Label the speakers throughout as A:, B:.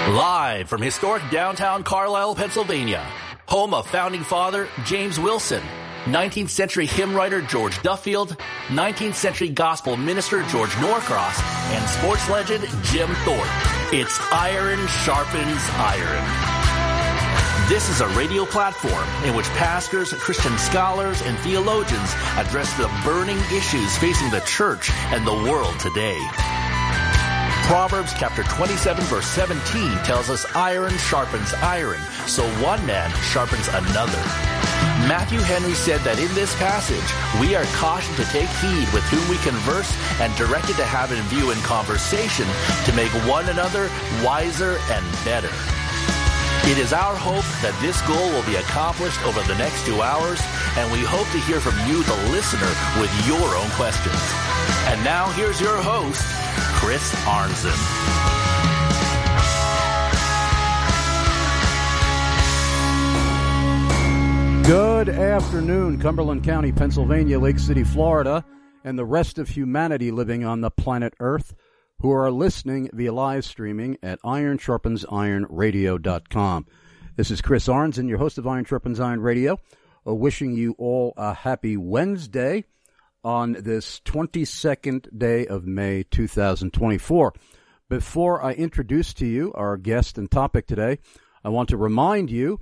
A: Live from historic downtown Carlisle, Pennsylvania, home of founding father James Wilson, 19th century hymn writer George Duffield, 19th century gospel minister George Norcross, and sports legend Jim Thorpe. It's Iron Sharpens Iron. This is a radio platform in which pastors, Christian scholars, and theologians address the burning issues facing the church and the world today. Proverbs chapter 27 verse 17 tells us iron sharpens iron, so one man sharpens another. Matthew Henry said that in this passage, we are cautioned to take heed with whom we converse and directed to have in view in conversation to make one another wiser and better. It is our hope that this goal will be accomplished over the next 2 hours, and we hope to hear from you, the listener, with your own questions. And now here's your host, Chris Arnzen.
B: Good afternoon, Cumberland County, Pennsylvania, Lake City, Florida, and the rest of humanity living on the planet Earth who are listening via live streaming at ironsharpensironradio.com. This is Chris Arnzen, your host of Iron Sharpens Iron Radio, wishing you all a happy Wednesday on this 22nd day of May 2024. Before I introduce to you our guest and topic today, I want to remind you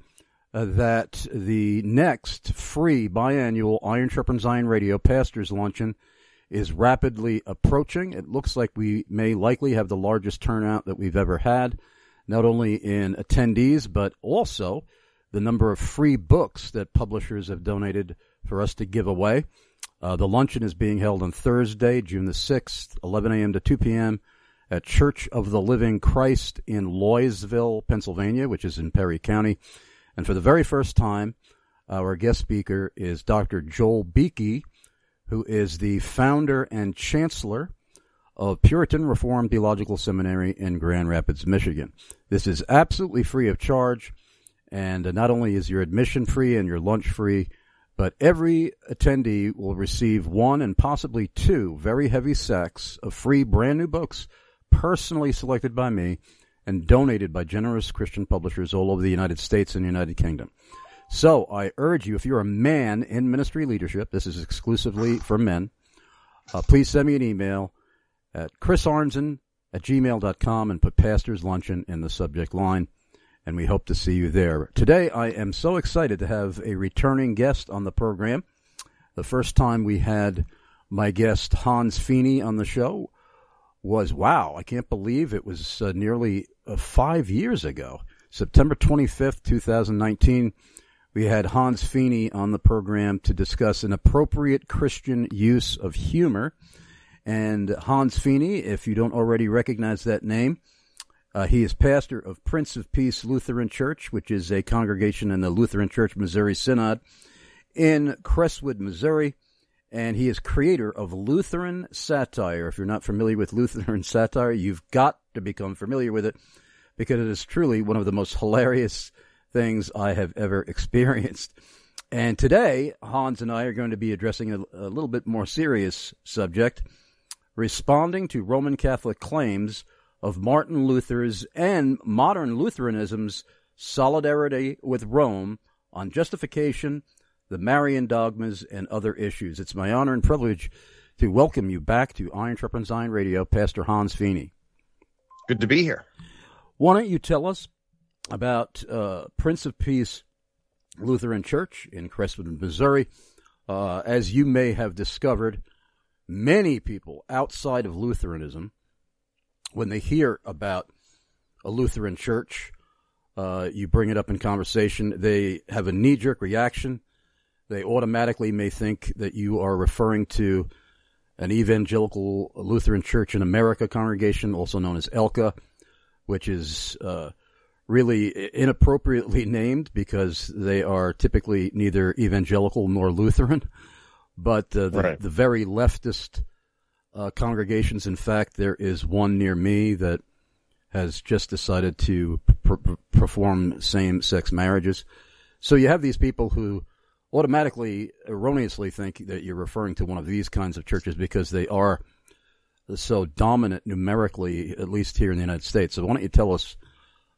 B: that the next free biannual Iron Sharpens Iron Radio Pastors Luncheon is rapidly approaching. It looks like we may likely have the largest turnout that we've ever had, not only in attendees, but also the number of free books that publishers have donated for us to give away. The luncheon is being held on Thursday, June the 6th, 11 a.m. to 2 p.m. at Church of the Living Christ in Loysville, Pennsylvania, which is in Perry County. And for the very first time, our guest speaker is Dr. Joel Beeke, who is the founder and chancellor of Puritan Reformed Theological Seminary in Grand Rapids, Michigan. This is absolutely free of charge, and not only is your admission free and your lunch free, but every attendee will receive one and possibly two very heavy sacks of free brand new books personally selected by me and donated by generous Christian publishers all over the United States and the United Kingdom. So I urge you, if you're a man in ministry leadership, this is exclusively for men, please send me an email at chrisarnzen@gmail.com and put Pastor's Luncheon in the subject line, and we hope to see you there. Today I am so excited to have a returning guest on the program. The first time we had my guest Hans Feeney on the show was, I can't believe it was nearly 5 years ago. September 25th, 2019. We had Hans Feeney on the program to discuss an appropriate Christian use of humor. And Hans Feeney, if you don't already recognize that name, he is pastor of Prince of Peace Lutheran Church, which is a congregation in the Lutheran Church Missouri Synod in Crestwood, Missouri. And he is creator of Lutheran Satire. If you're not familiar with Lutheran Satire, you've got to become familiar with it, because it is truly one of the most hilarious things I have ever experienced. And today, Hans and I are going to be addressing a little bit more serious subject, responding to Roman Catholic claims of Martin Luther's and modern Lutheranism's solidarity with Rome on justification, the Marian dogmas, and other issues. It's my honor and privilege to welcome you back to Iron Sharpens Iron Radio, Pastor Hans Feeney.
C: Good to be here.
B: Why don't you tell us about Prince of Peace Lutheran Church in Crestwood, Missouri? As you may have discovered, many people outside of Lutheranism, when they hear about a Lutheran church, you bring it up in conversation, they have a knee-jerk reaction. They automatically may think that you are referring to an evangelical Lutheran Church in America congregation, also known as ELCA, which is really inappropriately named because they are typically neither evangelical nor Lutheran, but the very leftist congregations. In fact, there is one near me that has just decided to perform same-sex marriages. So you have these people who automatically, erroneously think that you're referring to one of these kinds of churches because they are so dominant numerically, at least here in the United States. So why don't you tell us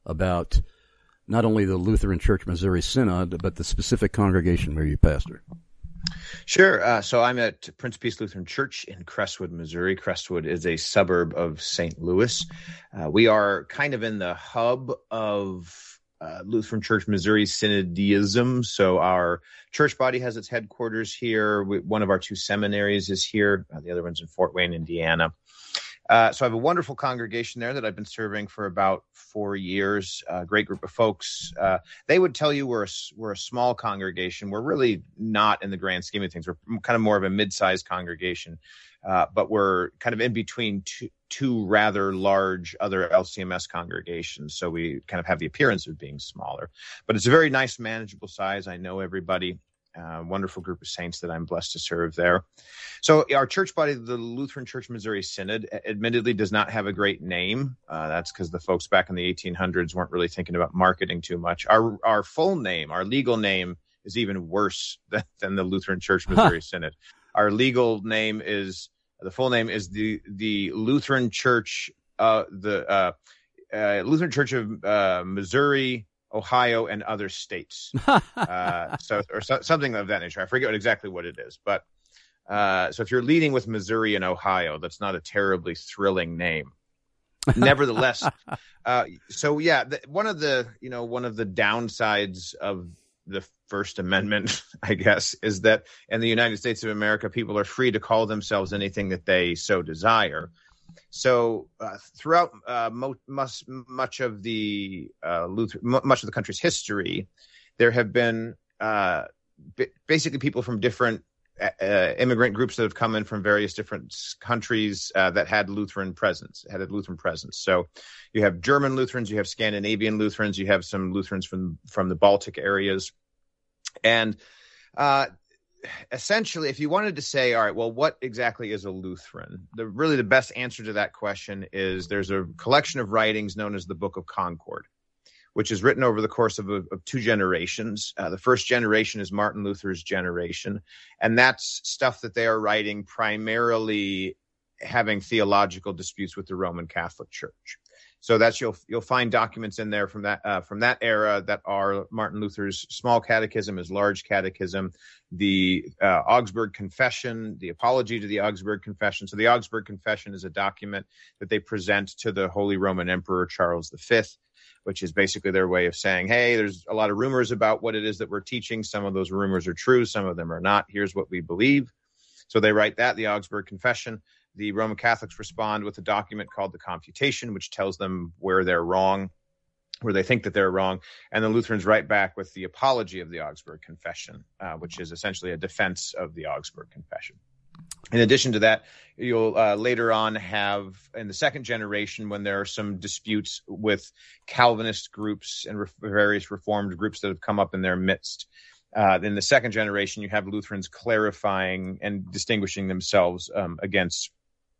B: about not only the Lutheran Church Missouri Synod, but the specific congregation where you pastor.
C: Sure. So I'm at Prince of Peace Lutheran Church in Crestwood, Missouri. Crestwood is a suburb of St. Louis. We are kind of in the hub of Lutheran Church Missouri Synodism. So our church body has its headquarters here. One of our two seminaries is here. The other one's in Fort Wayne, Indiana. So I have a wonderful congregation there that I've been serving for about 4 years. A great group of folks. They would tell you we're a small congregation. We're really not in the grand scheme of things. We're kind of more of a mid-sized congregation, but we're kind of in between two rather large other LCMS congregations. So we kind of have the appearance of being smaller, but it's a very nice, manageable size. I know everybody. Wonderful group of saints that I'm blessed to serve there. So our church body, the Lutheran Church Missouri Synod, admittedly does not have a great name. That's because the folks back in the 1800s weren't really thinking about marketing too much. Our full name, our legal name, is even worse than the Lutheran Church Missouri Synod. Our legal name is, the full name is the Lutheran Church, Lutheran Church of Missouri, Ohio, and other states. Something of that nature. I forget exactly what it is, but so if you're leading with Missouri and Ohio, that's not a terribly thrilling name. Nevertheless, one of the downsides of the First Amendment, I guess, is that in the United States of America, people are free to call themselves anything that they so desire. So throughout much of the country's history, there have been basically people from different immigrant groups that have come in from various different countries that had Lutheran presence. So you have German Lutherans, you have Scandinavian Lutherans, you have some Lutherans from the Baltic areas, and essentially, if you wanted to say, all right, well, what exactly is a Lutheran? The best answer to that question is there's a collection of writings known as the Book of Concord, which is written over the course of two generations. The first generation is Martin Luther's generation, and that's stuff that they are writing primarily having theological disputes with the Roman Catholic Church. So that's you'll find documents in there from that era that are Martin Luther's Small Catechism, his Large Catechism, the Augsburg Confession, the Apology to the Augsburg Confession. So the Augsburg Confession is a document that they present to the Holy Roman Emperor Charles V, which is basically their way of saying, hey, there's a lot of rumors about what it is that we're teaching. Some of those rumors are true, some of them are not. Here's what we believe. So they write that, the Augsburg Confession. The Roman Catholics respond with a document called the Confutation, which tells them where they're wrong, where they think that they're wrong. And the Lutherans write back with the Apology of the Augsburg Confession, which is essentially a defense of the Augsburg Confession. In addition to that, you'll later on have, in the second generation, when there are some disputes with Calvinist groups and various Reformed groups that have come up in their midst, in the second generation, you have Lutherans clarifying and distinguishing themselves against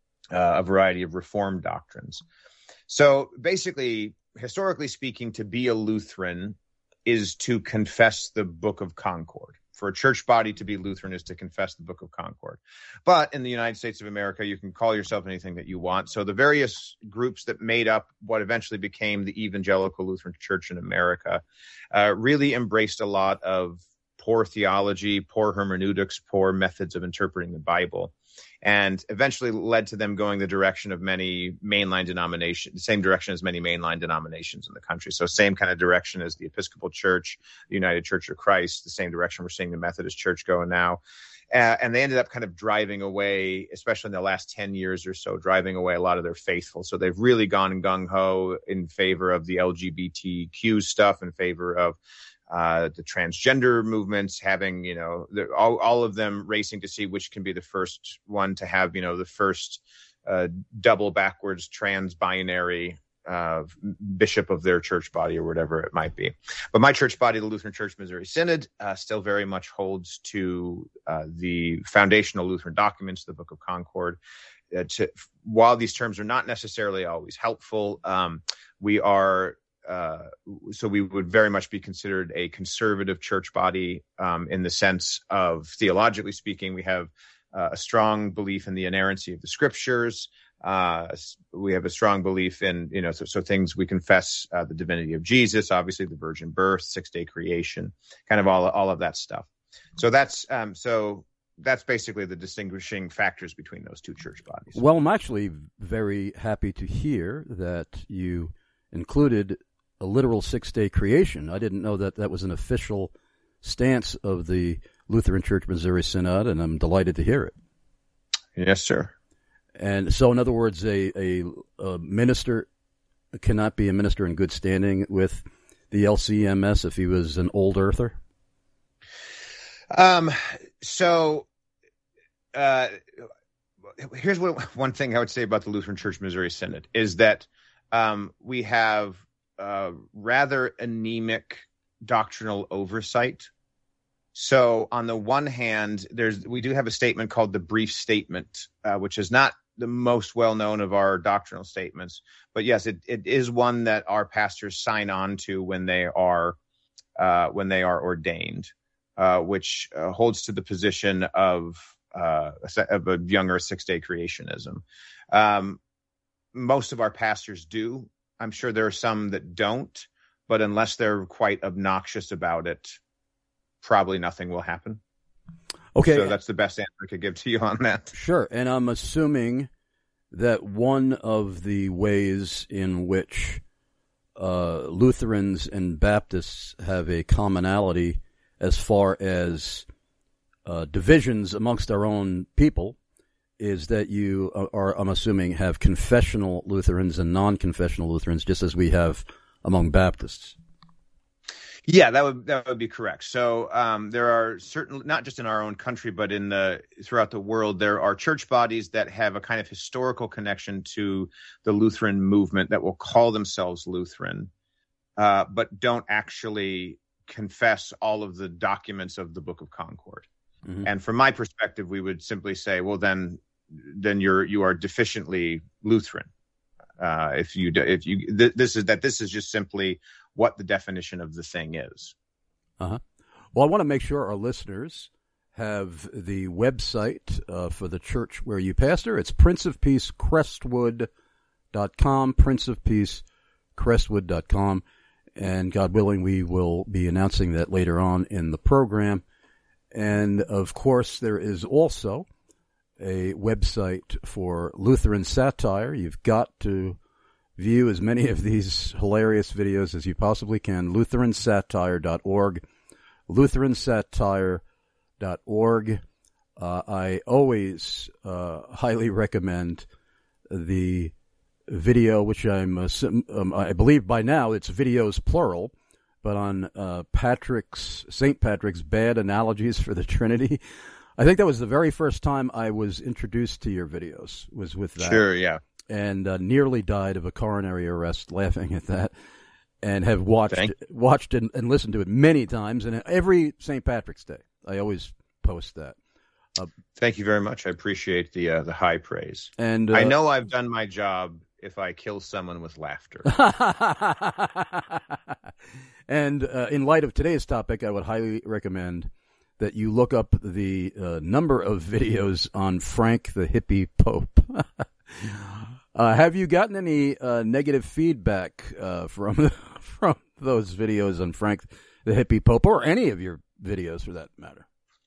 C: a variety of Reformed doctrines. So basically, historically speaking, to be a Lutheran is to confess the Book of Concord. For a church body to be Lutheran is to confess the Book of Concord. But in the United States of America, you can call yourself anything that you want. So the various groups that made up what eventually became the Evangelical Lutheran Church in America really embraced a lot of poor theology, poor hermeneutics, poor methods of interpreting the Bible, and eventually led to them going the direction of many mainline denominations, the same direction as many mainline denominations in the country. So same kind of direction as the Episcopal Church, the United Church of Christ, the same direction we're seeing the Methodist Church going now. And they ended up kind of driving away, especially in the last 10 years or so, driving away a lot of their faithful. So they've really gone gung-ho in favor of the LGBTQ stuff, in favor of the transgender movements, having, all of them racing to see which can be the first one to have, the first double backwards trans binary bishop of their church body or whatever it might be. But my church body, the Lutheran Church Missouri Synod, still very much holds to the foundational Lutheran documents, the Book of Concord. While these terms are not necessarily always helpful, we are so we would very much be considered a conservative church body in the sense of, theologically speaking, we have a strong belief in the inerrancy of the scriptures. We have a strong belief in, so things we confess the divinity of Jesus, obviously the virgin birth, 6-day creation, kind of all of that stuff. So that's basically the distinguishing factors between those two church bodies.
B: Well, I'm actually very happy to hear that you included a literal 6-day creation. I didn't know that was an official stance of the Lutheran Church Missouri Synod, and I'm delighted to hear it.
C: Yes, sir.
B: And so, in other words, a minister cannot be a minister in good standing with the LCMS if he was an old earther?
C: Here's one thing I would say about the Lutheran Church Missouri Synod is that we have rather anemic doctrinal oversight. So on the one hand, we do have a statement called the Brief Statement, which is not the most well-known of our doctrinal statements, but yes, it is one that our pastors sign on to when they are ordained, which holds to the position of a younger 6-day creationism. Most of our pastors do. I'm sure there are some that don't, but unless they're quite obnoxious about it, probably nothing will happen.
B: Okay.
C: So that's the best answer I could give to you on that.
B: Sure. And I'm assuming that one of the ways in which Lutherans and Baptists have a commonality as far as divisions amongst our own people is that you are, I'm assuming, have confessional Lutherans and non-confessional Lutherans, just as we have among Baptists.
C: Yeah, that would be correct. So there are certain, not just in our own country, but throughout the world, there are church bodies that have a kind of historical connection to the Lutheran movement that will call themselves Lutheran, but don't actually confess all of the documents of the Book of Concord. Mm-hmm. And from my perspective, we would simply say, well, then you are deficiently Lutheran. This is just simply what the definition of the thing is.
B: Uh-huh. Well, I want to make sure our listeners have the website for the church where you pastor. It's princeofpeacecrestwood.com, princeofpeacecrestwood.com. And God willing, we will be announcing that later on in the program. And, of course, there is also a website for Lutheran satire. You've got to view as many of these hilarious videos as you possibly can. LutheranSatire.org. LutheranSatire.org. I always highly recommend the video, which I believe by now it's videos plural, but on St. Patrick's Bad Analogies for the Trinity. I think that was the very first time I was introduced to your videos, was with that.
C: Sure, yeah.
B: And nearly died of a coronary arrest laughing at that, and have watched and listened to it many times. And every St. Patrick's Day, I always post that.
C: Thank you very much. I appreciate the high praise.
B: And
C: I know I've done my job if I kill someone with laughter.
B: And in light of today's topic, I would highly recommend that you look up the number of videos on Frank the Hippie Pope. Have you gotten any negative feedback from those videos on Frank the Hippie Pope, or any of your videos for that matter?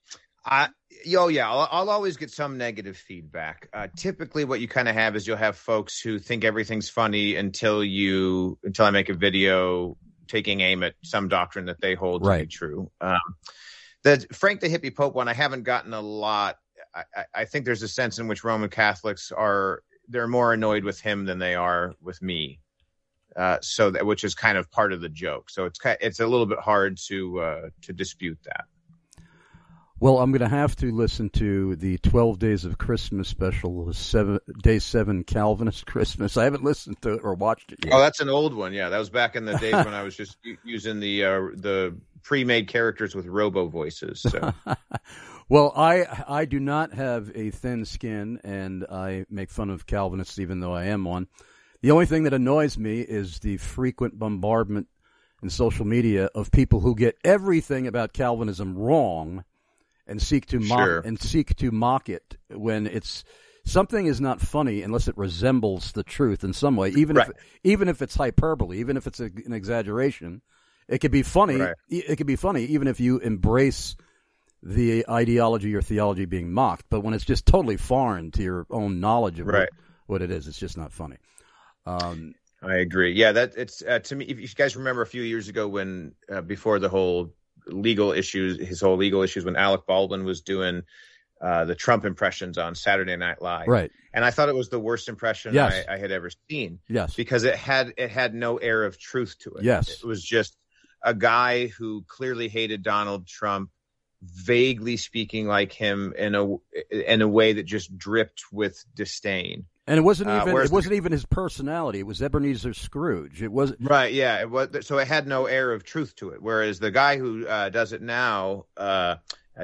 C: I'll always get some negative feedback. Typically what you kind of have is you'll have folks who think everything's funny until I make a video taking aim at some doctrine that they hold to be true. The Frank the Hippie Pope one, I haven't gotten a lot. I think there's a sense in which Roman Catholics they're more annoyed with him than they are with me. Which is kind of part of the joke. So it's a little bit hard to dispute that.
B: Well, I'm going to have to listen to the 12 Days of Christmas special, Day 7 Calvinist Christmas. I haven't listened to it or watched it yet.
C: Oh, that's an old one. Yeah, that was back in the days when I was just using the pre-made characters with robo voices. So.
B: Well, I do not have a thin skin, and I make fun of Calvinists even though I am one. The only thing that annoys me is the frequent bombardment in social media of people who get everything about Calvinism wrong and seek to mock it when it's something is not funny unless it resembles the truth in some way, even if it's hyperbole, even if it's an exaggeration. It could be funny. Right. It could be funny even if you embrace the ideology or theology being mocked. But when it's just totally foreign to your own knowledge of what it is, it's just not funny.
C: I agree. Yeah, that it's to me. If you guys remember a few years ago when before the whole legal issues, when Alec Baldwin was doing the Trump impressions on Saturday Night Live,
B: right?
C: And I thought it was the worst impression I had ever seen.
B: Yes,
C: because it had no air of truth to it.
B: Yes,
C: it was just a guy who clearly hated Donald Trump, vaguely speaking like him in a way that just dripped with disdain.
B: And it wasn't even his personality. It was Ebenezer Scrooge. It was
C: right. Yeah. It was. So it had no air of truth to it. Whereas the guy who does it now, who's on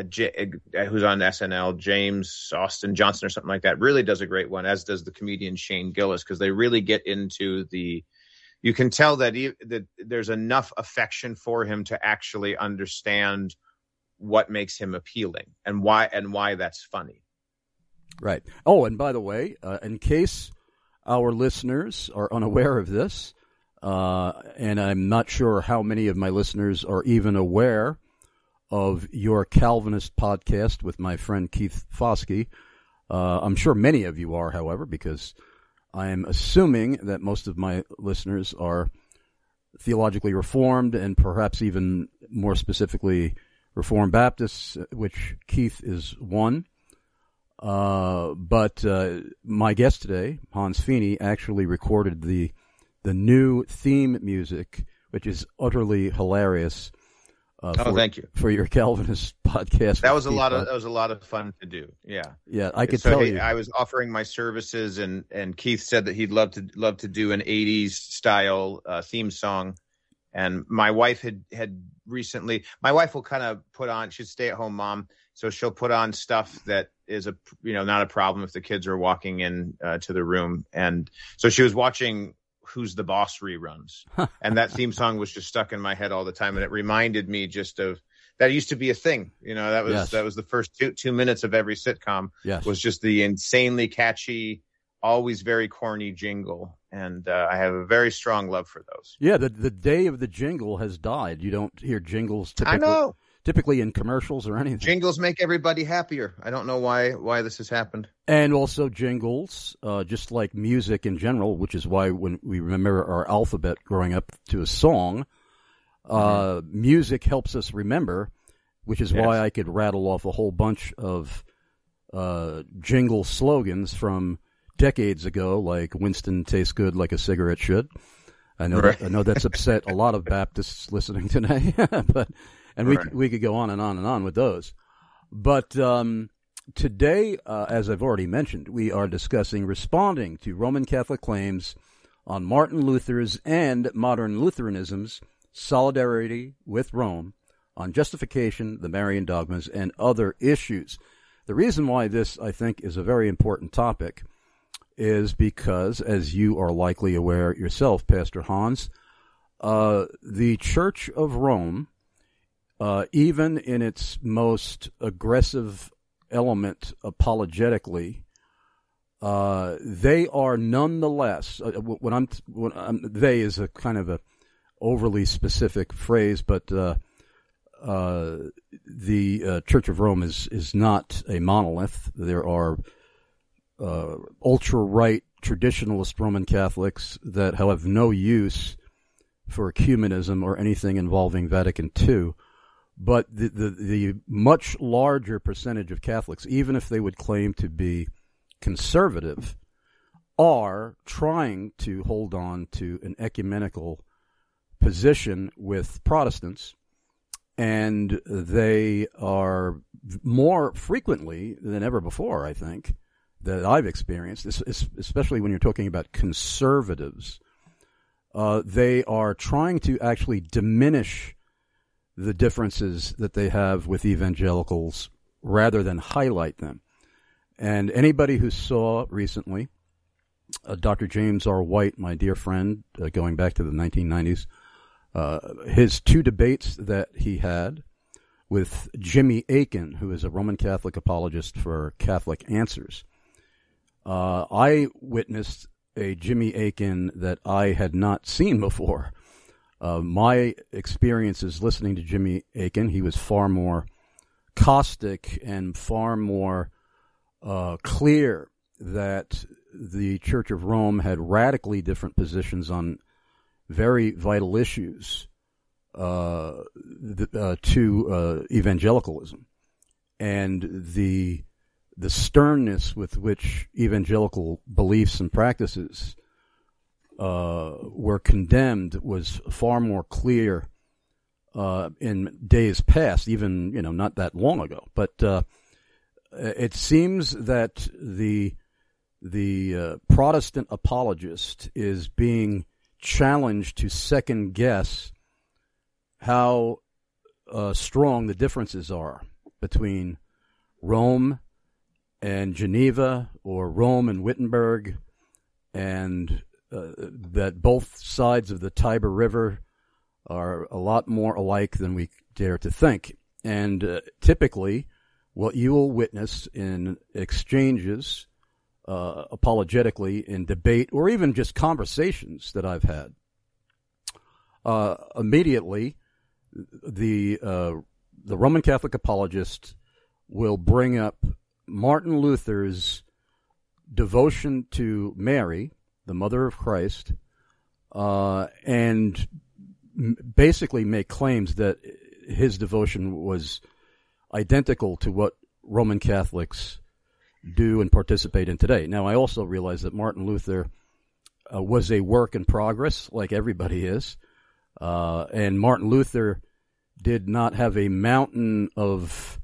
C: SNL, James Austin Johnson or something like that, really does a great one, as does the comedian Shane Gillis, because they really get into the. You can tell that there's enough affection for him to actually understand what makes him appealing and why that's funny.
B: Right. Oh, and by the way, in case our listeners are unaware of this, and I'm not sure how many of my listeners are even aware of your Calvinist podcast with my friend Keith Foskey. I'm sure many of you are, however, because I am assuming that most of my listeners are theologically Reformed and perhaps even more specifically Reformed Baptists, which Keith is one. But my guest today, Hans Feeney, actually recorded the new theme music, which is utterly hilarious.
C: Thank you
B: for your Calvinist podcast.
C: That was a lot of fun to do. Yeah,
B: I could tell you.
C: I was offering my services, and Keith said that he'd love to do an '80s style theme song. And my wife had recently. My wife will kind of put on. She's a stay-at-home mom, so she'll put on stuff that is not a problem if the kids are walking in to the room. And so she was watching Who's the Boss reruns, and that theme song was just stuck in my head all the time, and it reminded me just of that used to be a thing. That was the first 2 minutes of every sitcom.
B: Yes.
C: Was just the insanely catchy, always very corny jingle, and I have a very strong love for those.
B: Yeah, the day of the jingle has died. You don't hear jingles typically in commercials or anything.
C: Jingles make everybody happier. I don't know why this has happened.
B: And also jingles, just like music in general, which is why when we remember our alphabet growing up to a song, music helps us remember, which is why I could rattle off a whole bunch of jingle slogans from decades ago, like Winston tastes good like a cigarette should. I know that's upset a lot of Baptists listening today, and we could go on and on and on with those. But today, as I've already mentioned, we are discussing responding to Roman Catholic claims on Martin Luther's and modern Lutheranism's solidarity with Rome on justification, the Marian dogmas, and other issues. The reason why this, I think, is a very important topic is because, as you are likely aware yourself, Pastor Hans, the Church of Rome, even in its most aggressive element apologetically, they are nonetheless, they is a kind of a overly specific phrase, but the Church of Rome is not a monolith. There are ultra-right traditionalist Roman Catholics that have no use for ecumenism or anything involving Vatican II. But the much larger percentage of Catholics, even if they would claim to be conservative, are trying to hold on to an ecumenical position with Protestants, and they are more frequently than ever before, I think, that I've experienced, especially when you're talking about conservatives, they are trying to actually diminish the differences that they have with evangelicals rather than highlight them. And anybody who saw recently Dr. James R. White, my dear friend, going back to the 1990s, his 2 debates that he had with Jimmy Akin, who is a Roman Catholic apologist for Catholic Answers, I witnessed a Jimmy Akin that I had not seen before. My experiences listening to Jimmy Akin, he was far more caustic and far more clear that the Church of Rome had radically different positions on very vital issues to evangelicalism, and the sternness with which evangelical beliefs and practices were condemned was far more clear in days past, even not that long ago. But it seems that the Protestant apologist is being challenged to second guess how strong the differences are between Rome and Geneva, or Rome and Wittenberg, and that both sides of the Tiber River are a lot more alike than we dare to think. And typically, what you will witness in exchanges, apologetically, in debate, or even just conversations that I've had, immediately the Roman Catholic apologist will bring up Martin Luther's devotion to Mary, the Mother of Christ, and basically make claims that his devotion was identical to what Roman Catholics do and participate in today. Now, I also realize that Martin Luther was a work in progress, like everybody is, and Martin Luther did not have a mountain of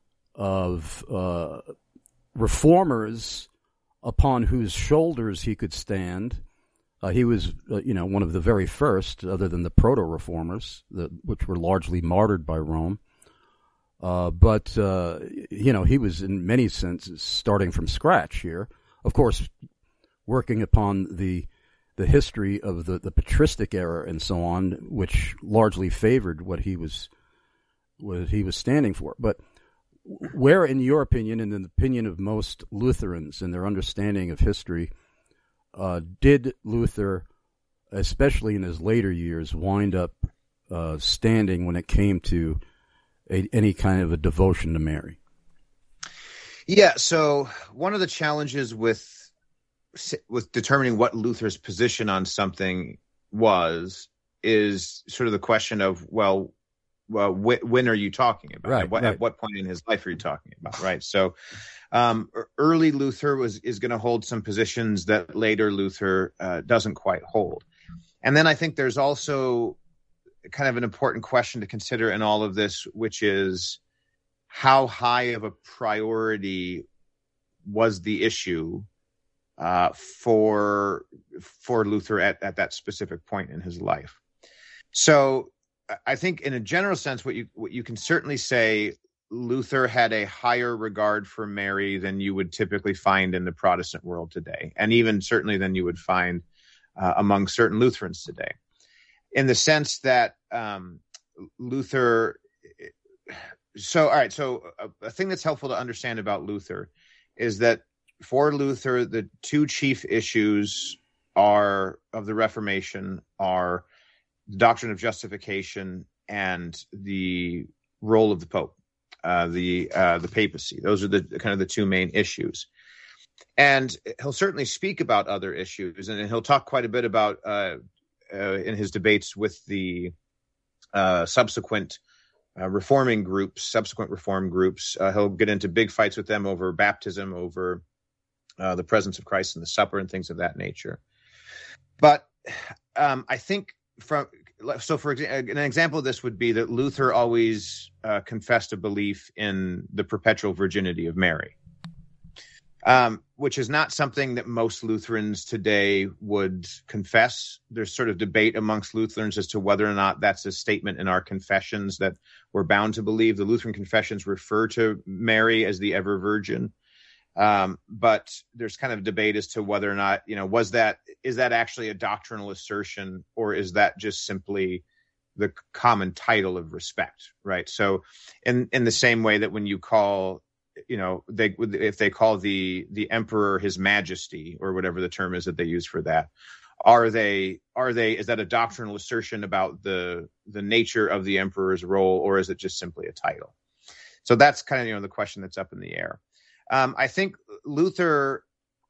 B: reformers upon whose shoulders he could stand. He was, one of the very first, other than the proto-reformers, which were largely martyred by Rome. But he was in many senses starting from scratch here. Of course, working upon the history of the patristic era and so on, which largely favored what he was standing for. But where, in your opinion, and in the opinion of most Lutherans and their understanding of history, did Luther, especially in his later years, wind up standing when it came to any kind of a devotion to Mary?
C: Yeah, so one of the challenges with determining what Luther's position on something is sort of the question of, when are you talking about?
B: Right,
C: At what point in his life are you talking about? Right. So, early Luther is going to hold some positions that later Luther doesn't quite hold. And then I think there's also kind of an important question to consider in all of this, which is how high of a priority was the issue for Luther at that specific point in his life. So I think in a general sense, what you can certainly say, Luther had a higher regard for Mary than you would typically find in the Protestant world today, and even certainly than you would find among certain Lutherans today, in the sense that Luther. So, all right. So a thing that's helpful to understand about Luther is that for Luther, the two chief issues of the Reformation are the doctrine of justification and the role of the Pope, the papacy. Those are the two main issues. And he'll certainly speak about other issues, and he'll talk quite a bit about in his debates with the subsequent reform groups. He'll get into big fights with them over baptism, over the presence of Christ in the supper, and things of that nature. But I think for example, an example of this would be that Luther always confessed a belief in the perpetual virginity of Mary, which is not something that most Lutherans today would confess. There's sort of debate amongst Lutherans as to whether or not that's a statement in our confessions that we're bound to believe. The Lutheran confessions refer to Mary as the ever virgin. But there's kind of debate as to whether or not, is that actually a doctrinal assertion, or is that just simply the common title of respect, right? So in the same way that when you call if they call the emperor His Majesty or whatever the term is that they use for that, is that a doctrinal assertion about the nature of the emperor's role, or is it just simply a title? So that's kind of the question that's up in the air. I think Luther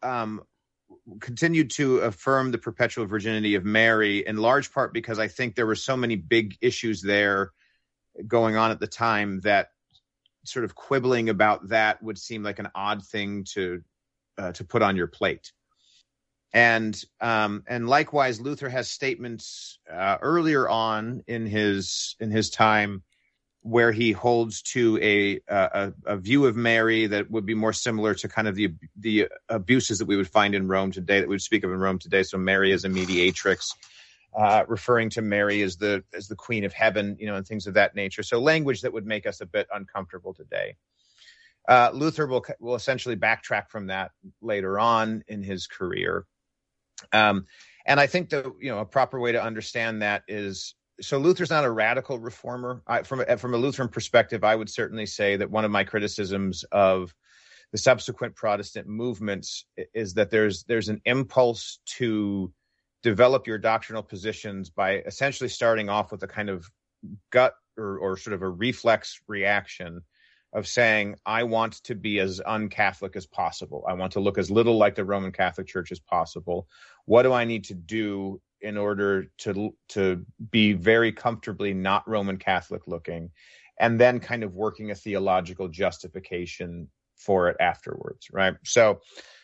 C: continued to affirm the perpetual virginity of Mary in large part because I think there were so many big issues there going on at the time that sort of quibbling about that would seem like an odd thing to put on your plate. And likewise, Luther has statements earlier on in his time where he holds to a view of Mary that would be more similar to kind of the abuses that we would find in Rome today, that we would speak of in Rome today. So Mary as a mediatrix, referring to Mary as the Queen of Heaven, and things of that nature. So language that would make us a bit uncomfortable today. Luther will essentially backtrack from that later on in his career. And I think a proper way to understand that is, so Luther's not a radical reformer. From a Lutheran perspective, I would certainly say that one of my criticisms of the subsequent Protestant movements is that there's an impulse to develop your doctrinal positions by essentially starting off with a kind of gut or sort of a reflex reaction of saying, I want to be as un-Catholic as possible. I want to look as little like the Roman Catholic Church as possible. What do I need to do in order to be very comfortably not Roman Catholic looking, and then kind of working a theological justification for it afterwards, right? So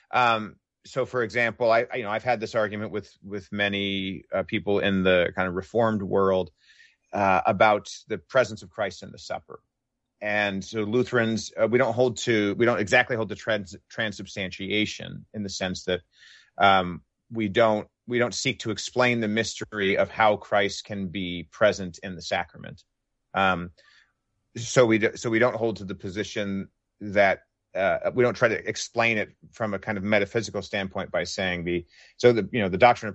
C: for example, I've had this argument with many people in the kind of Reformed world about the presence of Christ in the supper. And so Lutherans, we don't exactly hold to transubstantiation in the sense that we don't seek to explain the mystery of how Christ can be present in the sacrament. So we don't hold to the position that we don't try to explain it from a kind of metaphysical standpoint by saying the doctrine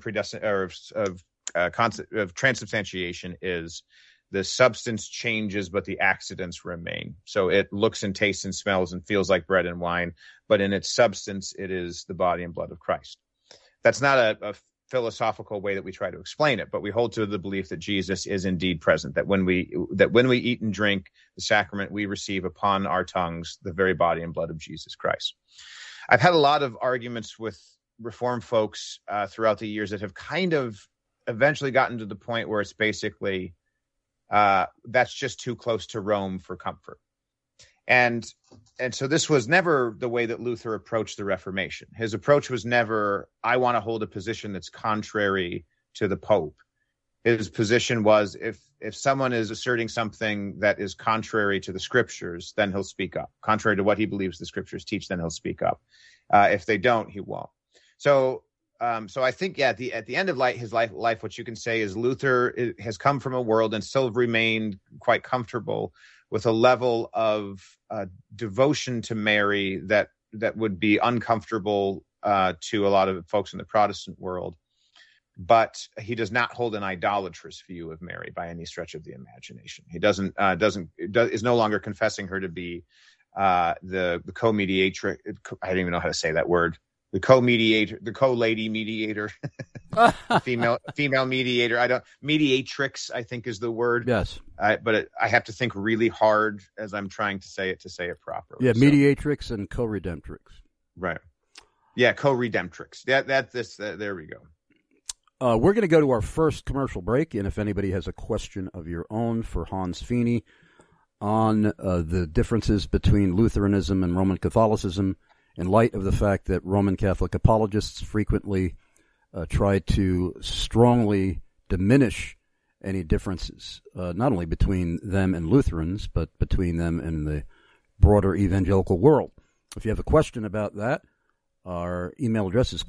C: of concept of transubstantiation is the substance changes, but the accidents remain. So it looks and tastes and smells and feels like bread and wine, but in its substance, it is the body and blood of Christ. That's not a philosophical way that we try to explain it, but we hold to the belief that Jesus is indeed present, that when we eat and drink the sacrament, we receive upon our tongues the very body and blood of Jesus Christ. I've had a lot of arguments with Reformed folks throughout the years that have kind of eventually gotten to the point where it's basically that's just too close to Rome for comfort. And so this was never the way that Luther approached the Reformation. His approach was never, I want to hold a position that's contrary to the Pope. His position was, if someone is asserting something that is contrary to the Scriptures, then he'll speak up. Contrary to what he believes the Scriptures teach, then he'll speak up. If they don't, he won't. So I think, at the end of his life, what you can say is Luther has come from a world and still remained quite comfortable with a level of devotion to Mary that would be uncomfortable to a lot of folks in the Protestant world. But he does not hold an idolatrous view of Mary by any stretch of the imagination. He is no longer confessing her to be the co-mediatrix. I don't even know how to say that word. The co-mediator, the co-lady mediator, female mediator. Mediatrix, I think, is the word.
B: Yes.
C: But I have to think really hard as I'm trying to say it properly.
B: Yeah, mediatrix and co-redemptrix.
C: Right. Yeah, co-redemptrix. There we go.
B: We're going to go to our first commercial break, and if anybody has a question of your own for Hans Feeney on the differences between Lutheranism and Roman Catholicism, in light of the fact that Roman Catholic apologists frequently try to strongly diminish any differences, not only between them and Lutherans, but between them and the broader evangelical world. If you have a question about that, our email address is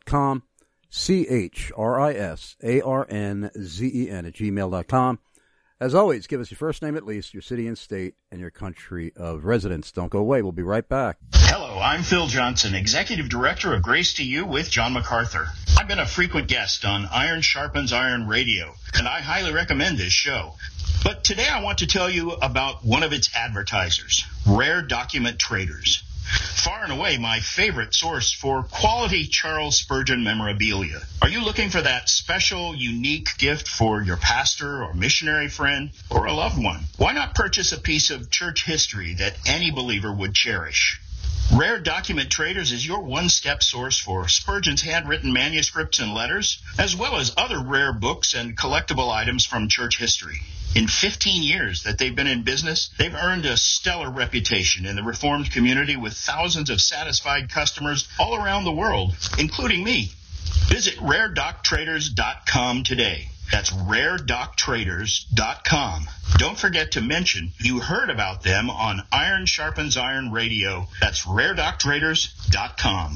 B: chrisarnzen@gmail.com, ChrisArnzen@gmail.com. As always, give us your first name at least, your city and state, and your country of residence. Don't go away. We'll be right back.
D: Hello, I'm Phil Johnson, Executive Director of Grace to You with John MacArthur. I've been a frequent guest on Iron Sharpens Iron Radio, and I highly recommend this show. But today I want to tell you about one of its advertisers, Rare Document Traders. Far and away my favorite source for quality Charles Spurgeon memorabilia. Are you looking for that special, unique gift for your pastor or missionary friend or a loved one? Why not purchase a piece of church history that any believer would cherish? Rare Document Traders is your one-step source for Spurgeon's handwritten manuscripts and letters, as well as other rare books and collectible items from church history. In 15 years that they've been in business, they've earned a stellar reputation in the Reformed community with thousands of satisfied customers all around the world, including me. Visit RareDocTraders.com today. That's RareDocTraders.com. Don't forget to mention you heard about them on Iron Sharpens Iron Radio. That's RareDocTraders.com.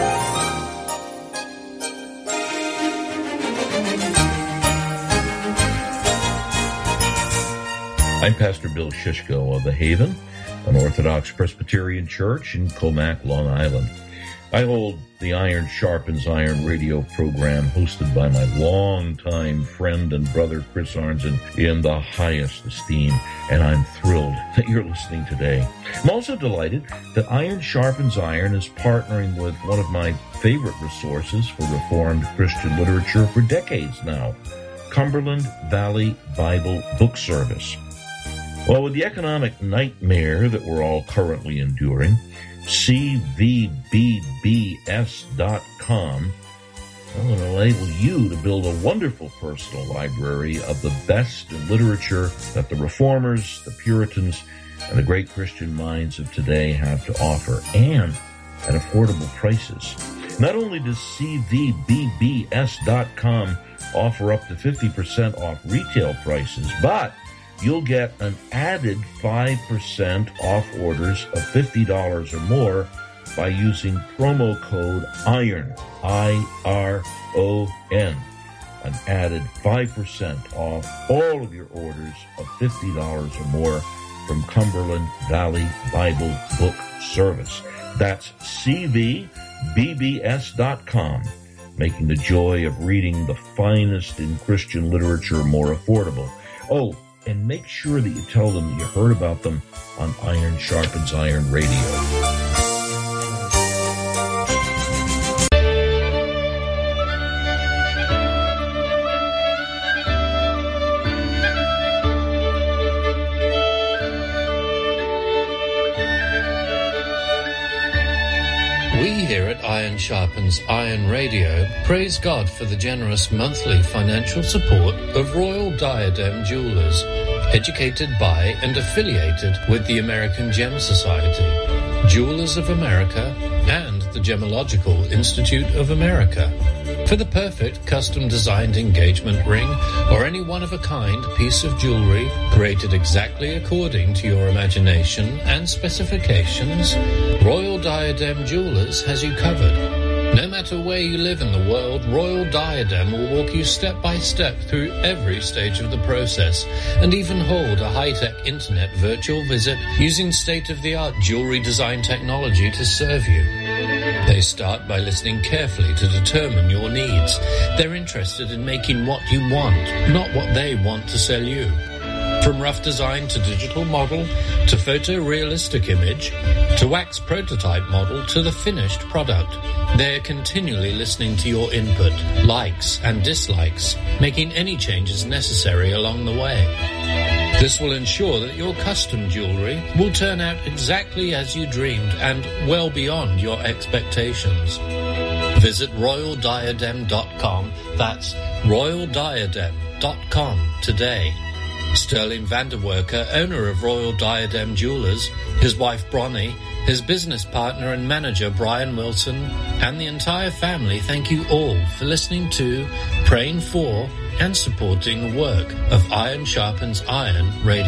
E: I'm Pastor Bill Shishko of The Haven, an Orthodox Presbyterian church in Comac, Long Island. I hold the Iron Sharpens Iron radio program hosted by my longtime friend and brother Chris Arnzen in the highest esteem, and I'm thrilled that you're listening today. I'm also delighted that Iron Sharpens Iron is partnering with one of my favorite resources for Reformed Christian literature for decades now, Cumberland Valley Bible Book Service. Well, with the economic nightmare that we're all currently enduring, CVBBS.com will enable you to build a wonderful personal library of the best in literature that the Reformers, the Puritans, and the great Christian minds of today have to offer, and at affordable prices. Not only does CVBBS.com offer up to 50% off retail prices, but you'll get an added 5% off orders of $50 or more by using promo code IRON, I-R-O-N. An added 5% off all of your orders of $50 or more from Cumberland Valley Bible Book Service. That's CVBBS.com, making the joy of reading the finest in Christian literature more affordable. Oh, and make sure that you tell them that you heard about them on Iron Sharpens Iron Radio.
F: We here at Iron Sharpens Iron Radio praise God for the generous monthly financial support of Royal Diadem Jewelers, educated by and affiliated with the American Gem Society, Jewelers of America, and the Gemological Institute of America. For the perfect custom-designed engagement ring or any one-of-a-kind piece of jewelry created exactly according to your imagination and specifications, Royal Diadem Jewelers has you covered. No matter where you live in the world, Royal Diadem will walk you step by step through every stage of the process and even hold a high-tech internet virtual visit using state-of-the-art jewelry design technology to serve you. They start by listening carefully to determine your needs. They're interested in making what you want, not what they want to sell you. From rough design to digital model, to photorealistic image, to wax prototype model, to the finished product, they're continually listening to your input, likes and dislikes, making any changes necessary along the way. This will ensure that your custom jewelry will turn out exactly as you dreamed and well beyond your expectations. Visit RoyalDiadem.com. That's RoyalDiadem.com today. Sterling Vanderwerker, owner of Royal Diadem Jewelers, his wife Bronnie, his business partner and manager Brian Wilson, and the entire family thank you all for listening to, praying for, and supporting the work of Iron Sharpens Iron Radio.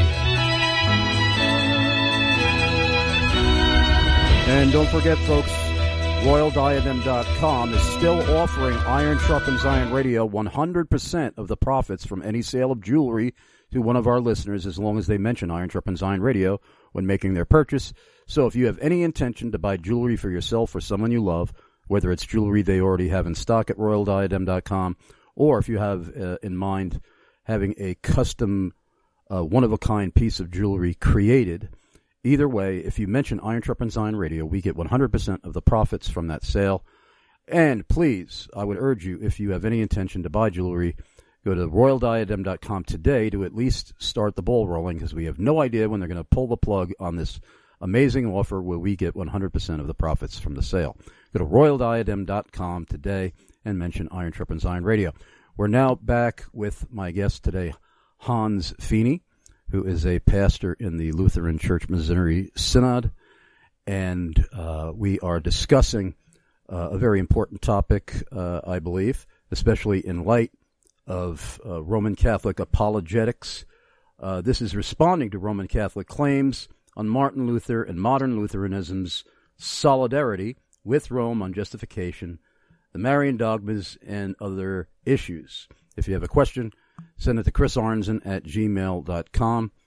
B: And don't forget, folks, RoyalDiadem.com is still offering Iron Sharpens Iron Radio 100% of the profits from any sale of jewelry to one of our listeners as long as they mention Iron Sharpens Iron Radio when making their purchase. So if you have any intention to buy jewelry for yourself or someone you love, whether it's jewelry they already have in stock at RoyalDiadem.com, or if you have in mind having a custom, one-of-a-kind piece of jewelry created, either way, if you mention Iron Sharpens Iron Radio, we get 100% of the profits from that sale. And please, I would urge you, if you have any intention to buy jewelry, go to RoyalDiadem.com today to at least start the ball rolling, because we have no idea when they're going to pull the plug on this amazing offer where we get 100% of the profits from the sale. Go to RoyalDiadem.com today and mention Iron Sharpens Iron Radio. We're now back with my guest today, Hans Feeney, who is a pastor in the Lutheran Church Missouri Synod, and we are discussing a very important topic, I believe, especially in light of Roman Catholic apologetics. This is responding to Roman Catholic claims on Martin Luther and modern Lutheranism's solidarity with Rome on justification, the Marian dogmas, and other issues. If you have a question, send it to chrisarnzen@gmail.com,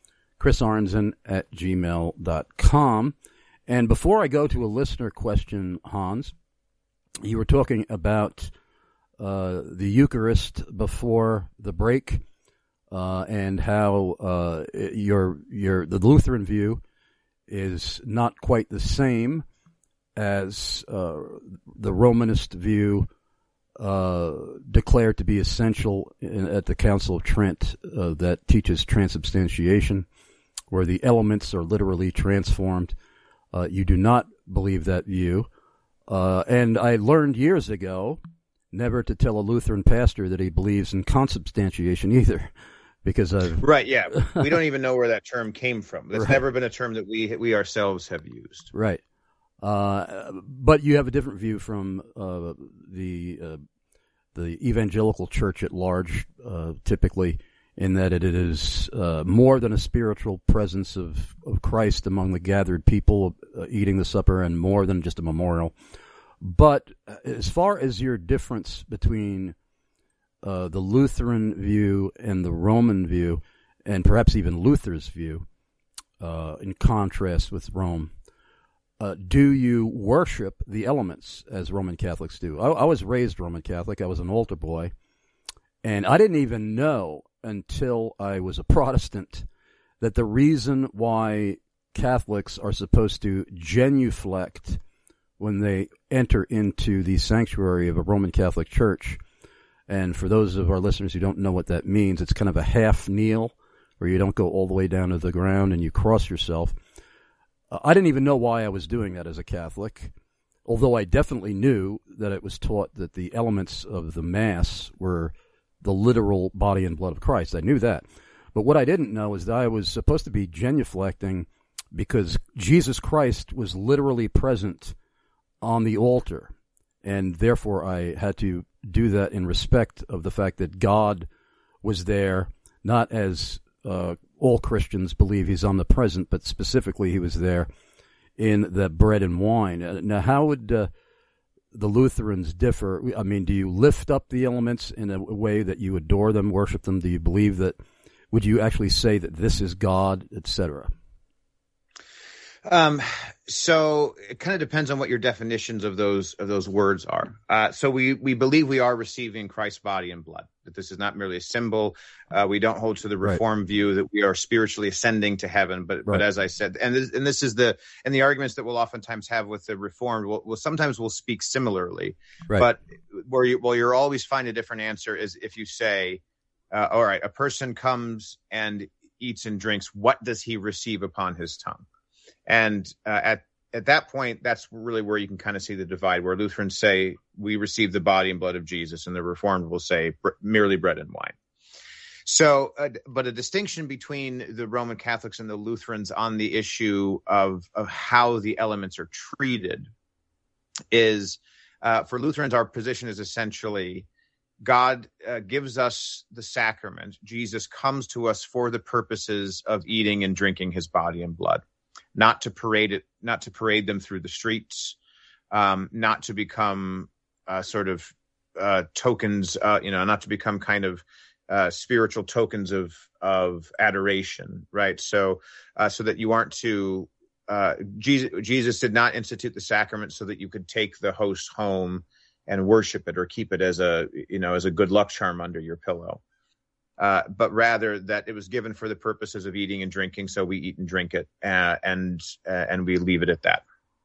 B: chrisarnzen@gmail.com. And before I go to a listener question, Hans, you were talking about the Eucharist before the break, and how the Lutheran view is not quite the same as the Romanist view declared to be essential at the Council of Trent that teaches transubstantiation, where the elements are literally transformed. You do not believe that view. And I learned years ago never to tell a Lutheran pastor that he believes in consubstantiation either, because
C: right, yeah, we don't even know where that term came from. It's never been a term that we ourselves have used.
B: Right, but you have a different view from the evangelical church at large, typically, in that it is more than a spiritual presence of Christ among the gathered people eating the supper, and more than just a memorial. But as far as your difference between the Lutheran view and the Roman view, and perhaps even Luther's view, in contrast with Rome, do you worship the elements as Roman Catholics do? I was raised Roman Catholic. I was an altar boy, and I didn't even know until I was a Protestant that the reason why Catholics are supposed to genuflect when they enter into the sanctuary of a Roman Catholic church, and for those of our listeners who don't know what that means, it's kind of a half kneel where you don't go all the way down to the ground and you cross yourself. I didn't even know why I was doing that as a Catholic, although I definitely knew that it was taught that the elements of the Mass were the literal body and blood of Christ. I knew that. But what I didn't know is that I was supposed to be genuflecting because Jesus Christ was literally present on the altar, and therefore I had to do that in respect of the fact that God was there, not as all Christians believe he's omnipresent, but specifically he was there in the bread and wine. Now, how would the Lutherans differ? I mean, do you lift up the elements in a way that you adore them, worship them? Do you believe that? Would you actually say that this is God, etc.?
C: So it kind of depends on what your definitions of those words are. So we believe we are receiving Christ's body and blood, that this is not merely a symbol. We don't hold to the Reformed view that we are spiritually ascending to heaven. But as I said, and this is the arguments that we'll oftentimes have with the Reformed. We'll speak similarly, but where you'll always find a different answer is if you say, all right, a person comes and eats and drinks, what does he receive upon his tongue? And at that point, that's really where you can kind of see the divide, where Lutherans say we receive the body and blood of Jesus, and the Reformed will say merely bread and wine. So, but a distinction between the Roman Catholics and the Lutherans on the issue of how the elements are treated is, for Lutherans, our position is essentially God gives us the sacrament. Jesus comes to us for the purposes of eating and drinking his body and blood. Not to parade them through the streets, not to become tokens, not to become kind of spiritual tokens of adoration, right? So that you aren't to Jesus did not institute the sacrament so that you could take the host home and worship it or keep it as a good luck charm under your pillow. But rather that it was given for the purposes of eating and drinking, so we eat and drink it, and we leave it at that.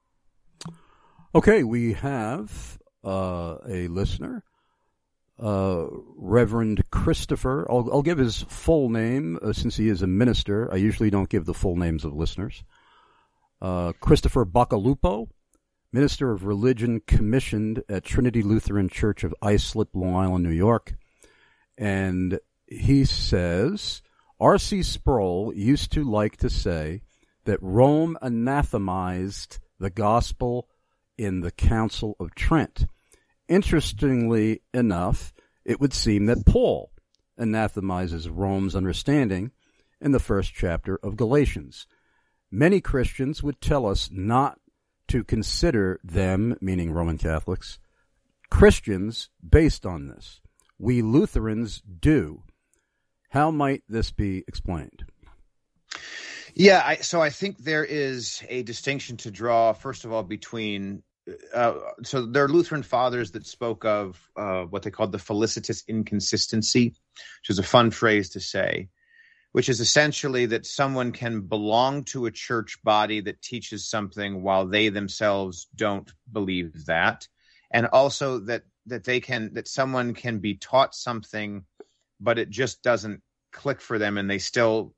B: Okay, we have a listener, Reverend Christopher. I'll give his full name since he is a minister. I usually don't give the full names of listeners. Christopher Bacalupo, minister of religion commissioned at Trinity Lutheran Church of Islip, Long Island, New York, and he says, R.C. Sproul used to like to say that Rome anathemized the gospel in the Council of Trent. Interestingly enough, it would seem that Paul anathemizes Rome's understanding in the first chapter of Galatians. Many Christians would tell us not to consider them, meaning Roman Catholics, Christians based on this. We Lutherans do. How might this be explained?
C: Yeah, so I think there is a distinction to draw, first of all, between so there are Lutheran fathers that spoke of what they called the felicitous inconsistency, which is a fun phrase to say, which is essentially that someone can belong to a church body that teaches something while they themselves don't believe that, and also that someone can be taught something, but it just doesn't click for them, and they still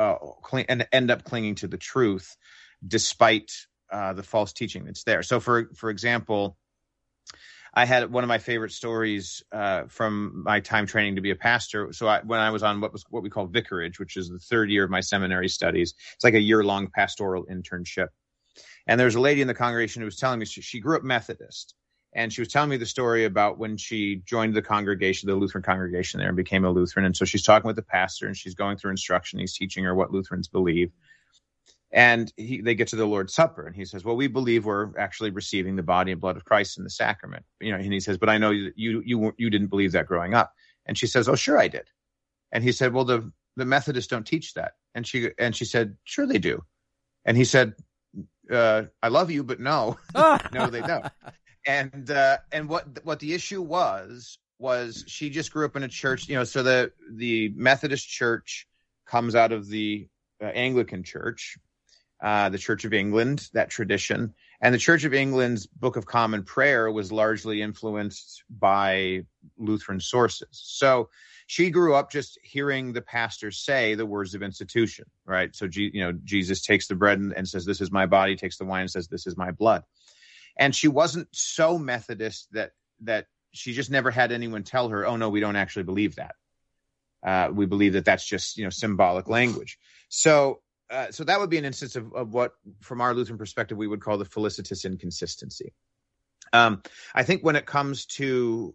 C: end up clinging to the truth despite the false teaching that's there. So, for example, I had one of my favorite stories from my time training to be a pastor. So when I was on what we call vicarage, which is the third year of my seminary studies, it's like a year-long pastoral internship. And there was a lady in the congregation who was telling me she grew up Methodist. And she was telling me the story about when she joined the congregation, the Lutheran congregation there, and became a Lutheran. And so she's talking with the pastor, and she's going through instruction. He's teaching her what Lutherans believe. And they get to the Lord's Supper, and he says, well, we believe we're actually receiving the body and blood of Christ in the sacrament. And he says, but I know that you didn't believe that growing up. And she says, oh, sure I did. And he said, well, the Methodists don't teach that. And she said, sure they do. And he said, I love you, but no, no, they don't. And what the issue was she just grew up in a church, so the Methodist Church comes out of the Anglican Church, the Church of England, that tradition. And the Church of England's Book of Common Prayer was largely influenced by Lutheran sources. So she grew up just hearing the pastor say the words of institution, right? So, Jesus takes the bread and says, this is my body, takes the wine and says, this is my blood. And she wasn't so Methodist that she just never had anyone tell her, oh, no, we don't actually believe that. We believe that that's just, symbolic language. So that would be an instance of what, from our Lutheran perspective, we would call the felicitous inconsistency. I think when it comes to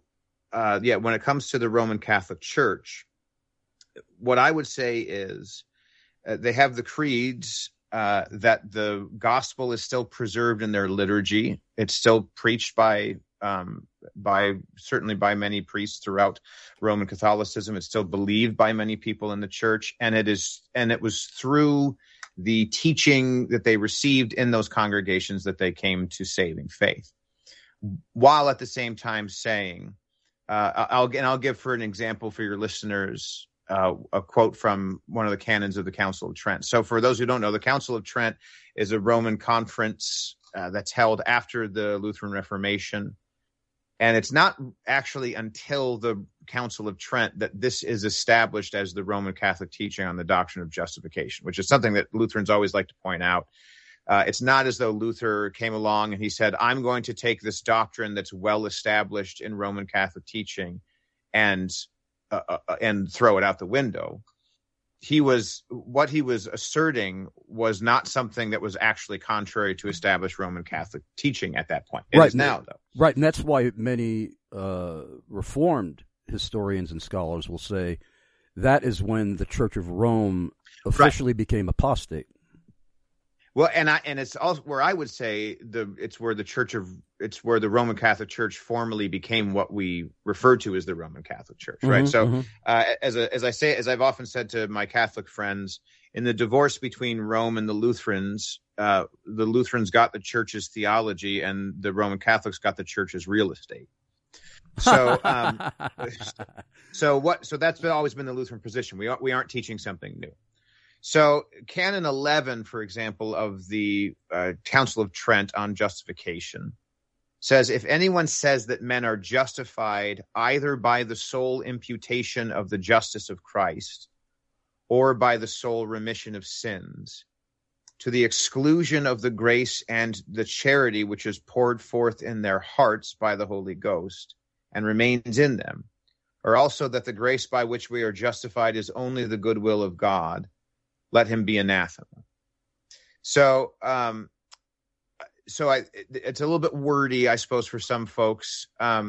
C: the Roman Catholic Church, what I would say is they have the creeds, that the gospel is still preserved in their liturgy. It's still preached by certainly by many priests throughout Roman Catholicism. It's still believed by many people in the church, and it was through the teaching that they received in those congregations that they came to saving faith, while at the same time saying, I'll give for an example for your listeners a quote from one of the canons of the Council of Trent. So for those who don't know, the Council of Trent is a Roman conference that's held after the Lutheran Reformation. And it's not actually until the Council of Trent that this is established as the Roman Catholic teaching on the doctrine of justification, which is something that Lutherans always like to point out. It's not as though Luther came along and he said, I'm going to take this doctrine that's well established in Roman Catholic teaching and throw it out the window. What he was asserting was not something that was actually contrary to established Roman Catholic teaching at that point. It is now, though. Right,
B: and that's why many Reformed historians and scholars will say that is when the Church of Rome officially became apostate.
C: Well, and it's also where I would say it's where the Roman Catholic Church formally became what we refer to as the Roman Catholic Church, right?
B: Mm-hmm,
C: so, as I've often said to my Catholic friends, in the divorce between Rome and the Lutherans got the church's theology, and the Roman Catholics got the church's real estate. So, so that's always been the Lutheran position. We aren't teaching something new. So Canon 11, for example, of the Council of Trent on justification says, if anyone says that men are justified either by the sole imputation of the justice of Christ or by the sole remission of sins, to the exclusion of the grace and the charity which is poured forth in their hearts by the Holy Ghost and remains in them, or also that the grace by which we are justified is only the goodwill of God, let him be anathema. So, it's a little bit wordy, I suppose, for some folks. But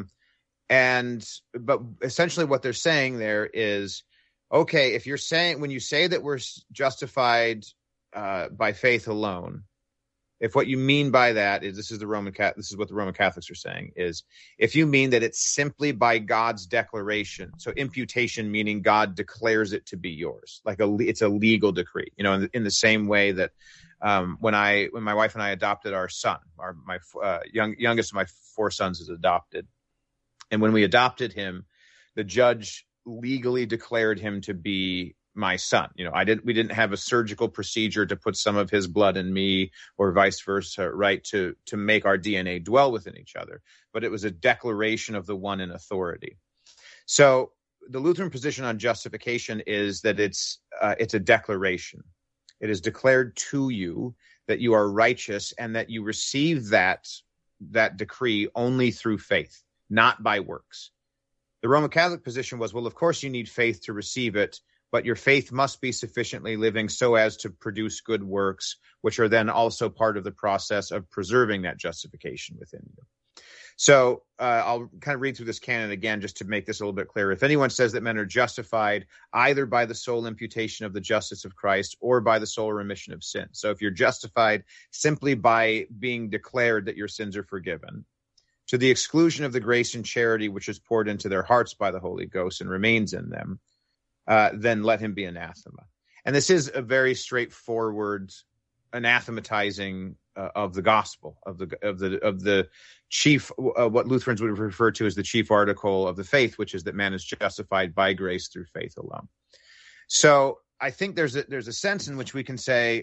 C: essentially what they're saying there is, okay, when you say that we're justified by faith alone, if what you mean by that is, this is what the Roman Catholics are saying, is if you mean that it's simply by God's declaration, so imputation meaning God declares it to be yours, like it's a legal decree, in the same way that when my wife and I adopted our son, my youngest of my 4 sons is adopted, and when we adopted him, the judge legally declared him to be my son. We didn't have a surgical procedure to put some of his blood in me or vice versa, right, to make our DNA dwell within each other. But it was a declaration of the one in authority. So the Lutheran position on justification is that it's a declaration. It is declared to you that you are righteous and that you receive that decree only through faith, not by works. The Roman Catholic position was, well, of course you need faith to receive it, but your faith must be sufficiently living so as to produce good works, which are then also part of the process of preserving that justification within you. So I'll kind of read through this canon again just to make this a little bit clearer. If anyone says that men are justified either by the sole imputation of the justice of Christ or by the sole remission of sin. So if you're justified simply by being declared that your sins are forgiven, to the exclusion of the grace and charity which is poured into their hearts by the Holy Ghost and remains in them, then let him be anathema. And this is a very straightforward anathematizing of the gospel, of the chief, what Lutherans would refer to as the chief article of the faith, which is that man is justified by grace through faith alone. So I think there's a sense in which we can say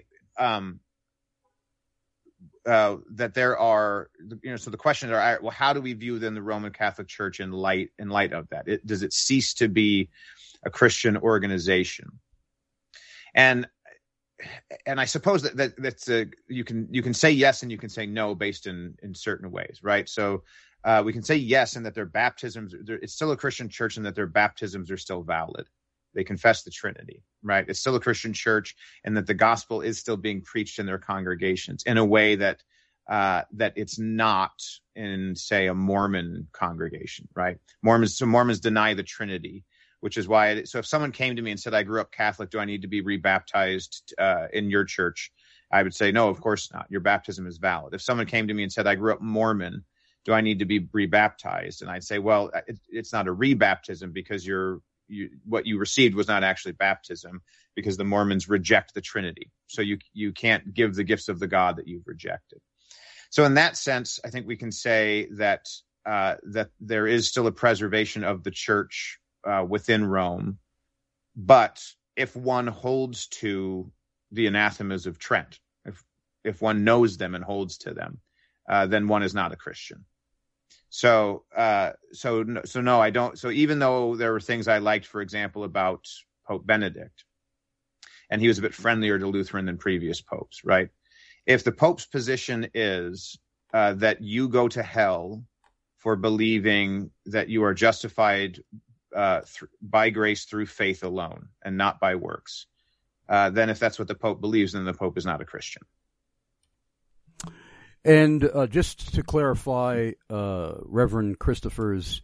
C: that there are, so the questions are, well, how do we view then the Roman Catholic Church in light of that? Does it cease to be a Christian organization? And I suppose that's you can say yes and you can say no based in certain ways, right? So we can say yes, and that their baptisms, it's still a Christian church, and that their baptisms are still valid. They confess the Trinity, right? It's still a Christian church, and that the gospel is still being preached in their congregations in a way that it's not in, say, a Mormon congregation, right? Mormons deny the Trinity, which is why. So if someone came to me and said, I grew up Catholic, do I need to be rebaptized in your church? I would say, no, of course not. Your baptism is valid. If someone came to me and said, I grew up Mormon, do I need to be rebaptized? And I'd say, well, it's not a rebaptism, because what you received was not actually baptism, because the Mormons reject the Trinity. So you can't give the gifts of the God that you've rejected. So in that sense, I think we can say that there is still a preservation of the church within Rome, but if one holds to the anathemas of Trent, if one knows them and holds to them, then one is not a Christian. So no, I don't. So even though there were things I liked, for example, about Pope Benedict, and he was a bit friendlier to Lutheran than previous popes, right? If the Pope's position is that you go to hell for believing that you are justified by grace through faith alone and not by works, then if that's what the Pope believes, then the Pope is not a Christian.
B: And just to clarify, Reverend Christopher's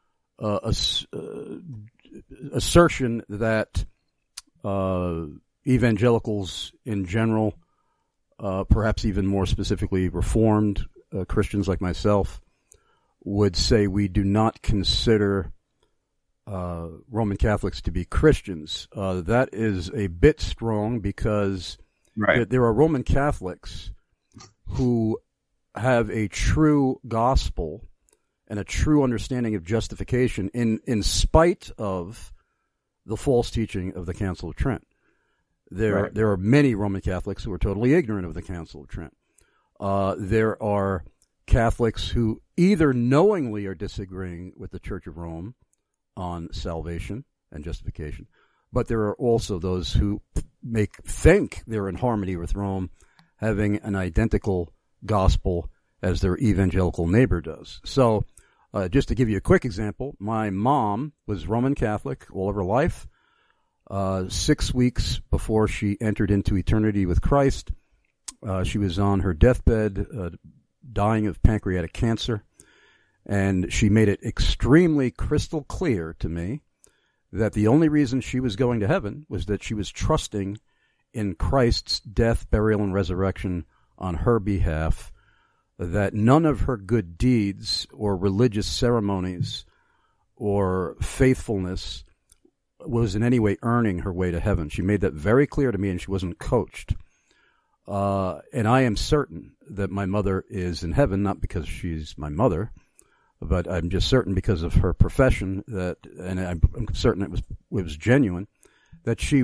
B: assertion that evangelicals in general perhaps even more specifically Reformed Christians like myself, would say we do not consider Roman Catholics to be Christians. That is a bit strong because there are Roman Catholics who have a true gospel and a true understanding of justification in spite of the false teaching of the Council of Trent. There are many Roman Catholics who are totally ignorant of the Council of Trent. There are Catholics who either knowingly are disagreeing with the Church of Rome on salvation and justification, but there are also those who think they're in harmony with Rome, having an identical gospel as their evangelical neighbor does. So, just to give you a quick example, my mom was Roman Catholic all of her life. 6 weeks before she entered into eternity with Christ, she was on her deathbed, dying of pancreatic cancer, and she made it extremely crystal clear to me that the only reason she was going to heaven was that she was trusting in Christ's death, burial, and resurrection on her behalf, that none of her good deeds or religious ceremonies or faithfulness was in any way earning her way to heaven. She made that very clear to me, and she wasn't coached. And I am certain that my mother is in heaven, not because she's my mother, but I'm just certain because of her profession that, and I'm certain it was genuine, that she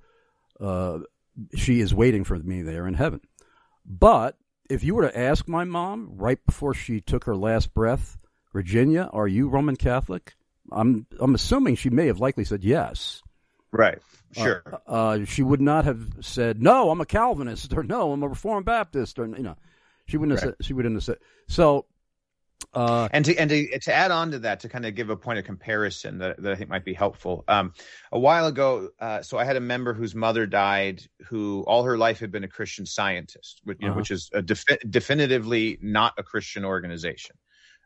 B: is waiting for me there in heaven. But if you were to ask my mom right before she took her last breath, Virginia, are you Roman Catholic? I'm assuming she may have likely said yes.
C: Right. Sure.
B: She would not have said, no, I'm a Calvinist, or no, I'm a Reformed Baptist, or, she wouldn't have said, she wouldn't have said. So,
C: and to add on to that, to kind of give a point of comparison that I think might be helpful. A while ago, so I had a member whose mother died, who all her life had been a Christian Scientist, which is definitively not a Christian organization.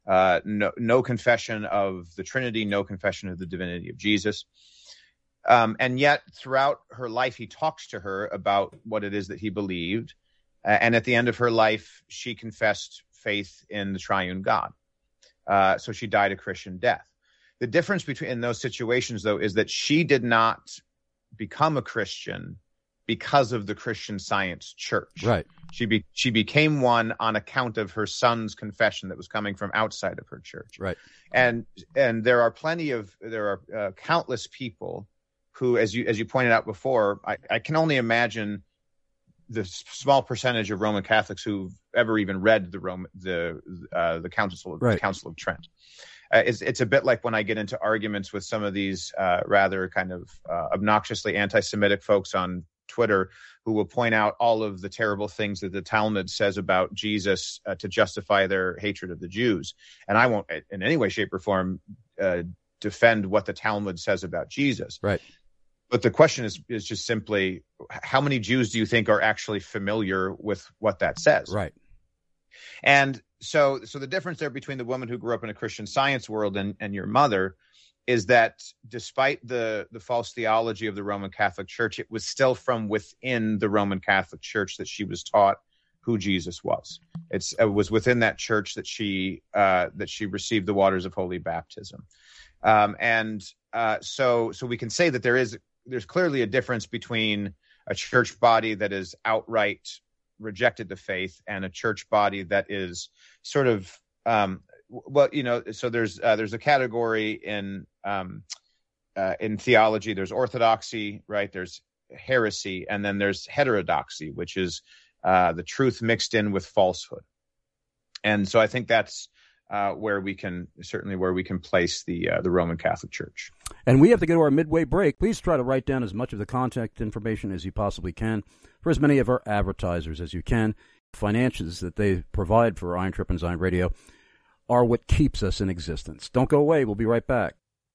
C: No confession of the Trinity, no confession of the divinity of Jesus. And yet throughout her life, he talks to her about what it is that he believed. And at the end of her life, she confessed faith in the triune God. So she died a Christian death. The difference in those situations, though, is that she did not become a Christian because of the Christian Science Church.
B: Right.
C: She became one on account of her son's confession that was coming from outside of her church.
B: Right.
C: And there are countless people who, as you pointed out before, I can only imagine the small percentage of Roman Catholics who've ever even read the Council of Trent. It's a bit like when I get into arguments with some of these rather kind of obnoxiously anti-Semitic folks on Twitter who will point out all of the terrible things that the Talmud says about Jesus to justify their hatred of the Jews. And I won't in any way, shape, or form defend what the Talmud says about Jesus.
B: Right.
C: But the question is just simply, how many Jews do you think are actually familiar with what that says?
B: Right.
C: And so the difference there between the woman who grew up in a Christian Science world and your mother is that despite the false theology of the Roman Catholic Church, it was still from within the Roman Catholic Church that she was taught who Jesus was. It was within that church that she received the waters of holy baptism. So we can say that there's clearly a difference between a church body that is outright rejected the faith and a church body that is sort of so there's a category in theology. There's orthodoxy, right? There's heresy, and then there's heterodoxy, which is the truth mixed in with falsehood. And so I think that's where we can place the Roman Catholic Church. And
B: we have to go to our midway break. Please try to write down as much of the contact information as you possibly can for as many of our advertisers as you can. Financials that they provide for Iron Trip and Zion Radio are what keeps us in existence. Don't go away. We'll be right back.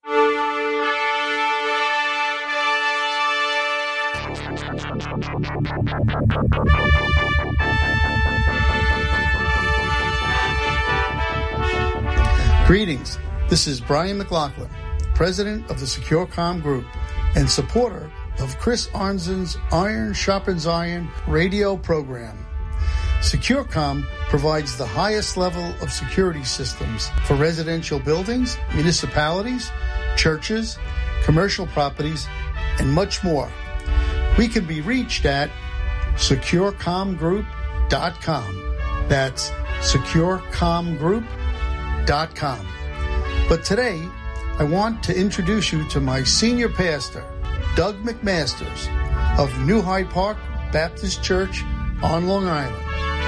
G: Greetings. This is Brian McLaughlin, president of the Secure Comm Group and supporter of Chris Arnzen's Iron Sharpens Iron radio program. SecureCom provides the highest level of security systems for residential buildings, municipalities, churches, commercial properties, and much more. We can be reached at securecomgroup.com. That's securecomgroup.com. But today, I want to introduce you to my senior pastor, Doug McMasters of New Hyde Park Baptist Church on Long Island.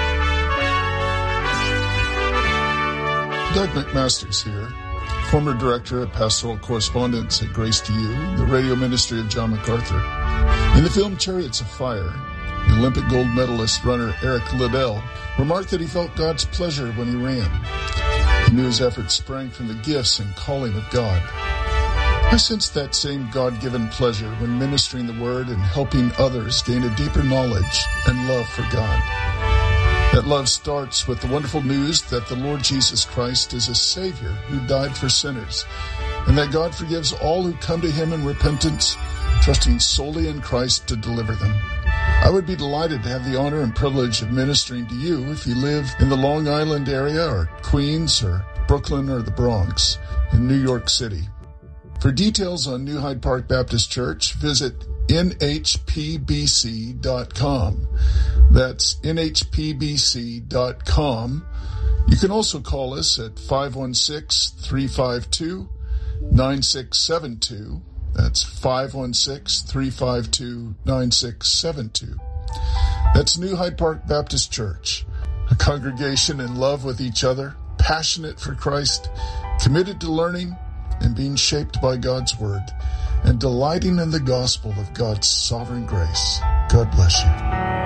H: Doug McMasters here, former director of pastoral correspondence at Grace to You, the radio ministry of John MacArthur. In the film Chariots of Fire, the Olympic gold medalist runner Eric Liddell remarked that he felt God's pleasure when he ran. He knew his efforts sprang from the gifts and calling of God. I sensed that same God-given pleasure when ministering the Word and helping others gain a deeper knowledge and love for God. That love starts with the wonderful news that the Lord Jesus Christ is a Savior who died for sinners, and that God forgives all who come to Him in repentance, trusting solely in Christ to deliver them. I would be delighted to have the honor and privilege of ministering to you if you live in the Long Island area or Queens or Brooklyn or the Bronx in New York City. For details on New Hyde Park Baptist Church, visit nhpbc.com. That's nhpbc.com. You can also call us at 516-352-9672. That's 516-352-9672. That's New Hyde Park Baptist Church, a congregation in love with each other, passionate for Christ, committed to learning and being shaped by God's Word, and delighting in the gospel of God's sovereign grace. God bless you.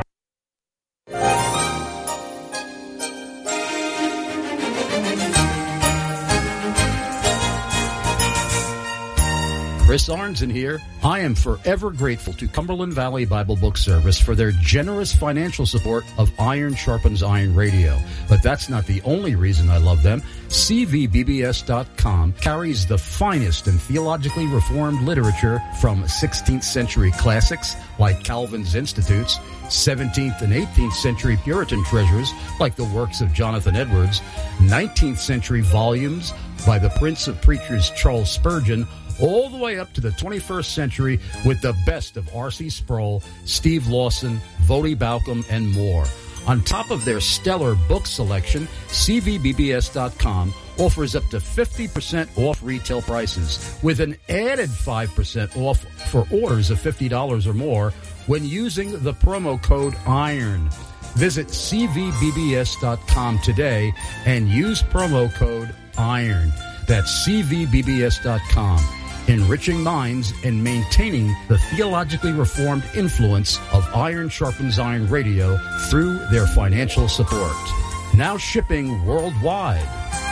B: Chris Arnzen here. I am forever grateful to Cumberland Valley Bible Book Service for their generous financial support of Iron Sharpens Iron Radio. But that's not the only reason I love them. CVBBS.com carries the finest and theologically reformed literature from 16th century classics like Calvin's Institutes, 17th and 18th century Puritan treasures like the works of Jonathan Edwards, 19th century volumes by the Prince of Preachers Charles Spurgeon, all the way up to the 21st century with the best of R.C. Sproul, Steve Lawson, Voddie Baucham, and more. On top of their stellar book selection, CVBBS.com offers up to 50% off retail prices with an added 5% off for orders of $50 or more when using the promo code IRON. Visit CVBBS.com today and use promo code IRON. That's CVBBS.com. Enriching minds and maintaining the theologically reformed influence of Iron Sharpens Iron Radio through their financial support. Now shipping worldwide.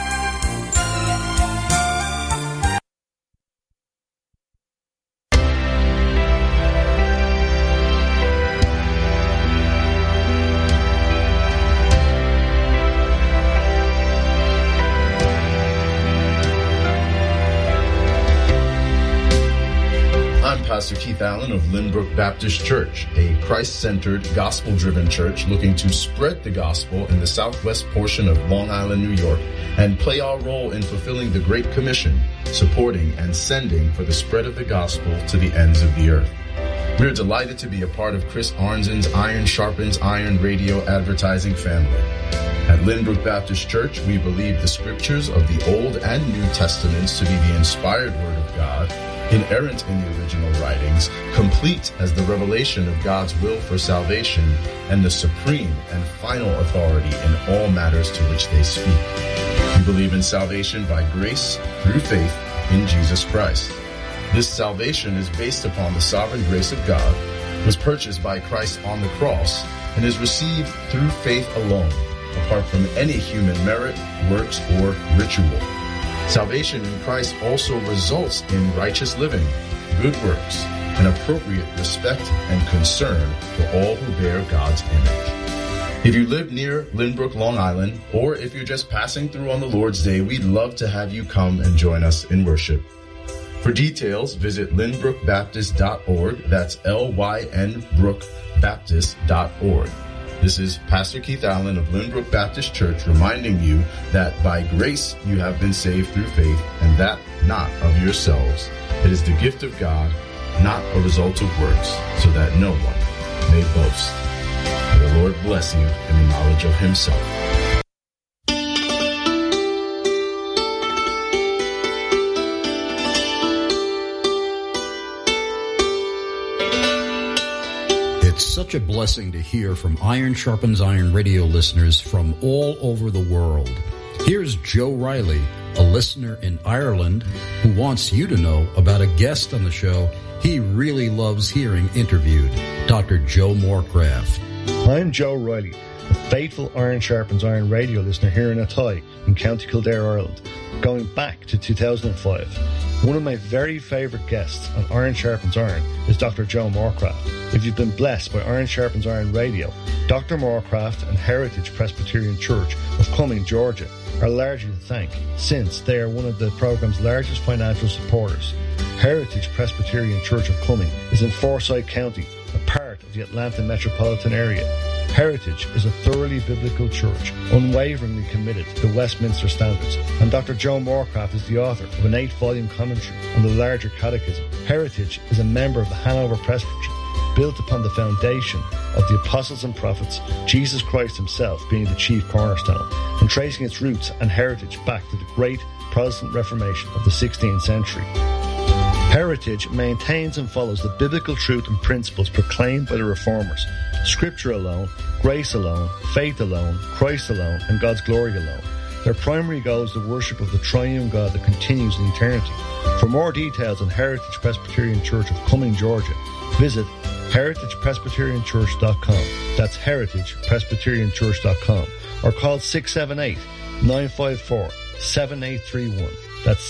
I: Pastor Keith Allen of Lynbrook Baptist Church, a Christ-centered, gospel-driven church looking to spread the gospel in the southwest portion of Long Island, New York, and play our role in fulfilling the Great Commission, supporting and sending for the spread of the gospel to the ends of the earth. We are delighted to be a part of Chris Arnzen's Iron Sharpens Iron radio advertising family. At Lynbrook Baptist Church, we believe the scriptures of the Old and New Testaments to be the inspired Word of God, inerrant in the original writings, complete as the revelation of God's will for salvation, and the supreme and final authority in all matters to which they speak. We believe in salvation by grace through faith in Jesus Christ. This salvation is based upon the sovereign grace of God, was purchased by Christ on the cross, and is received through faith alone, apart from any human merit, works, or ritual. Salvation in Christ also results in righteous living, good works, and appropriate respect and concern for all who bear God's image. If you live near Lynbrook, Long Island, or if you're just passing through on the Lord's Day, we'd love to have you come and join us in worship. For details, visit lynbrookbaptist.org. That's LYN Brookbaptist.org. This is Pastor Keith Allen of Lynbrook Baptist Church reminding you that by grace you have been saved through faith, and that not of yourselves. It is the gift of God, not a result of works, so that no one may boast. May the Lord bless you in the knowledge of himself.
B: It's such a blessing to hear from Iron Sharpens Iron radio listeners from all over the world. Here's Joe Riley, a listener in Ireland, who wants you to know about a guest on the show he really loves hearing interviewed, Dr. Joe Morecraft.
J: I'm Joe Riley, a faithful Iron Sharpens Iron radio listener here in Athy in County Kildare, Ireland, going back to 2005. One of my very favourite guests on Iron Sharpens Iron is Dr. Joe Morecraft. If you've been blessed by Iron Sharpens Iron Radio, Dr. Morecraft and Heritage Presbyterian Church of Cumming, Georgia, are largely to thank, since they are one of the programme's largest financial supporters. Heritage Presbyterian Church of Cumming is in Forsyth County, a part of the Atlanta metropolitan area. Heritage is a thoroughly biblical church, unwaveringly committed to the Westminster Standards, and Dr. Joe Morecraft is the author of an 8-volume commentary on the larger catechism. Heritage is a member of the Hanover Presbytery, built upon the foundation of the apostles and prophets, Jesus Christ himself being the chief cornerstone, and tracing its roots and heritage back to the great Protestant Reformation of the 16th century. Heritage maintains and follows the biblical truth and principles proclaimed by the Reformers. Scripture alone, grace alone, faith alone, Christ alone, and God's glory alone. Their primary goal is the worship of the triune God that continues in eternity. For more details on Heritage Presbyterian Church of Cumming, Georgia, visit heritagepresbyterianchurch.com. That's heritagepresbyterianchurch.com. Or call 678-954-7831. That's